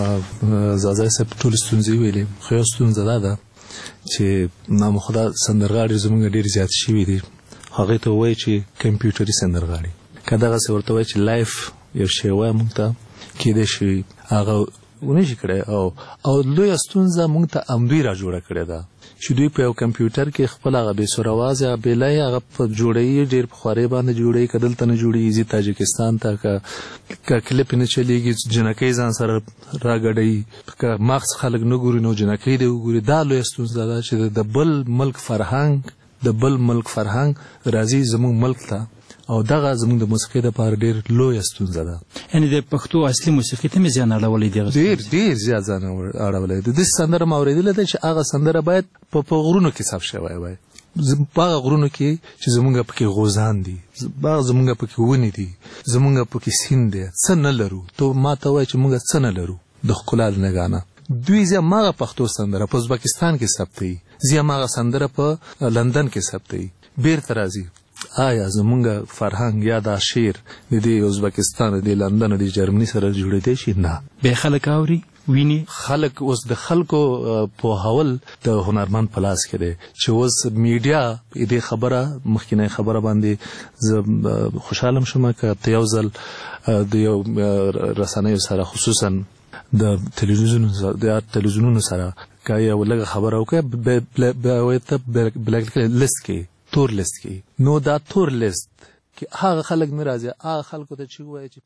زازی صاحب ټولې ستونزې ویلې، خو یو ستونزه دا ده چې نامخدا سندرغاړي زموږ ډېر زیات شوي دي. هغې ته ووایي چې کمپیوټري سندرغاړي، که دغسې ورته وایي چې لایف یو شی وایه موږ ته کیدای شي هغه ونشي کړی. او او لویه ستونزه موږ ته همدوی را جوړه کړې ده چې دوی په یو کمپیوټر کې خپل هغه بې سوراواز یا بېلای هغه په جوړوي، ډېر په خوارۍ باندې جوړوي. که دلته نه جوړېږي ځي تاجکستان ته، که که کلیپ نه چلېږي جنکۍ ځان سره راګډوي، که مغز خلک نه ګوري نو جنکۍ دې وګوري. دا لویه ستونزه ده چې د بل ملک فرهنګ د بل ملک فرهنګ راځي زموږ ملک ته، او دغه زموږ د موسیقۍ دپاره ډېر لویه ستونزه ده. یعنې د پښتو اصلي موسیقۍ ته مې زیان اړولی دی؟ ډېر ډېر زیات زیان اړولی دی. داسې سندره مې اورېدلې ده چې هغه سندره باید په غرونو کې ثبت شوی وای، باغ غرونو کې چې زمونږ پکې غوزان دي، باغ زمونږ پکې ونې دي، زمونږ پکې سیند دی، څه نه لرو. تو ما ته وایي چې مونږ څه نه لرو د ښکلا د نګانه. دوی زماغه پښتو سندره په ازبکستان کې ثبتوي، زماغه سندره په لندن کې ثبتوي، بیرته راځي. آیا زمونږ فرهنګ یا دا شعر د دې ازبکستان د لندن د جرمني سره جوړېدی شي؟ نه. به خلک اوري ویني خلک اوس د خلکو پوهول د هنرمند په لاس کې دی چې اوس میډیا دې خبره مخکینه خبره باندې زه خوشحاله شوم که ته یو ځل د یو رسنیو سره خصوصا د تلویزیون د تلویزیونونو سره که یو لږه خبره وکړه به ته بلیک لیست کې تور لیست کې نو دا تور لیست کې هغه خلک نه راځي، هغه خلکو ته چې وایي چې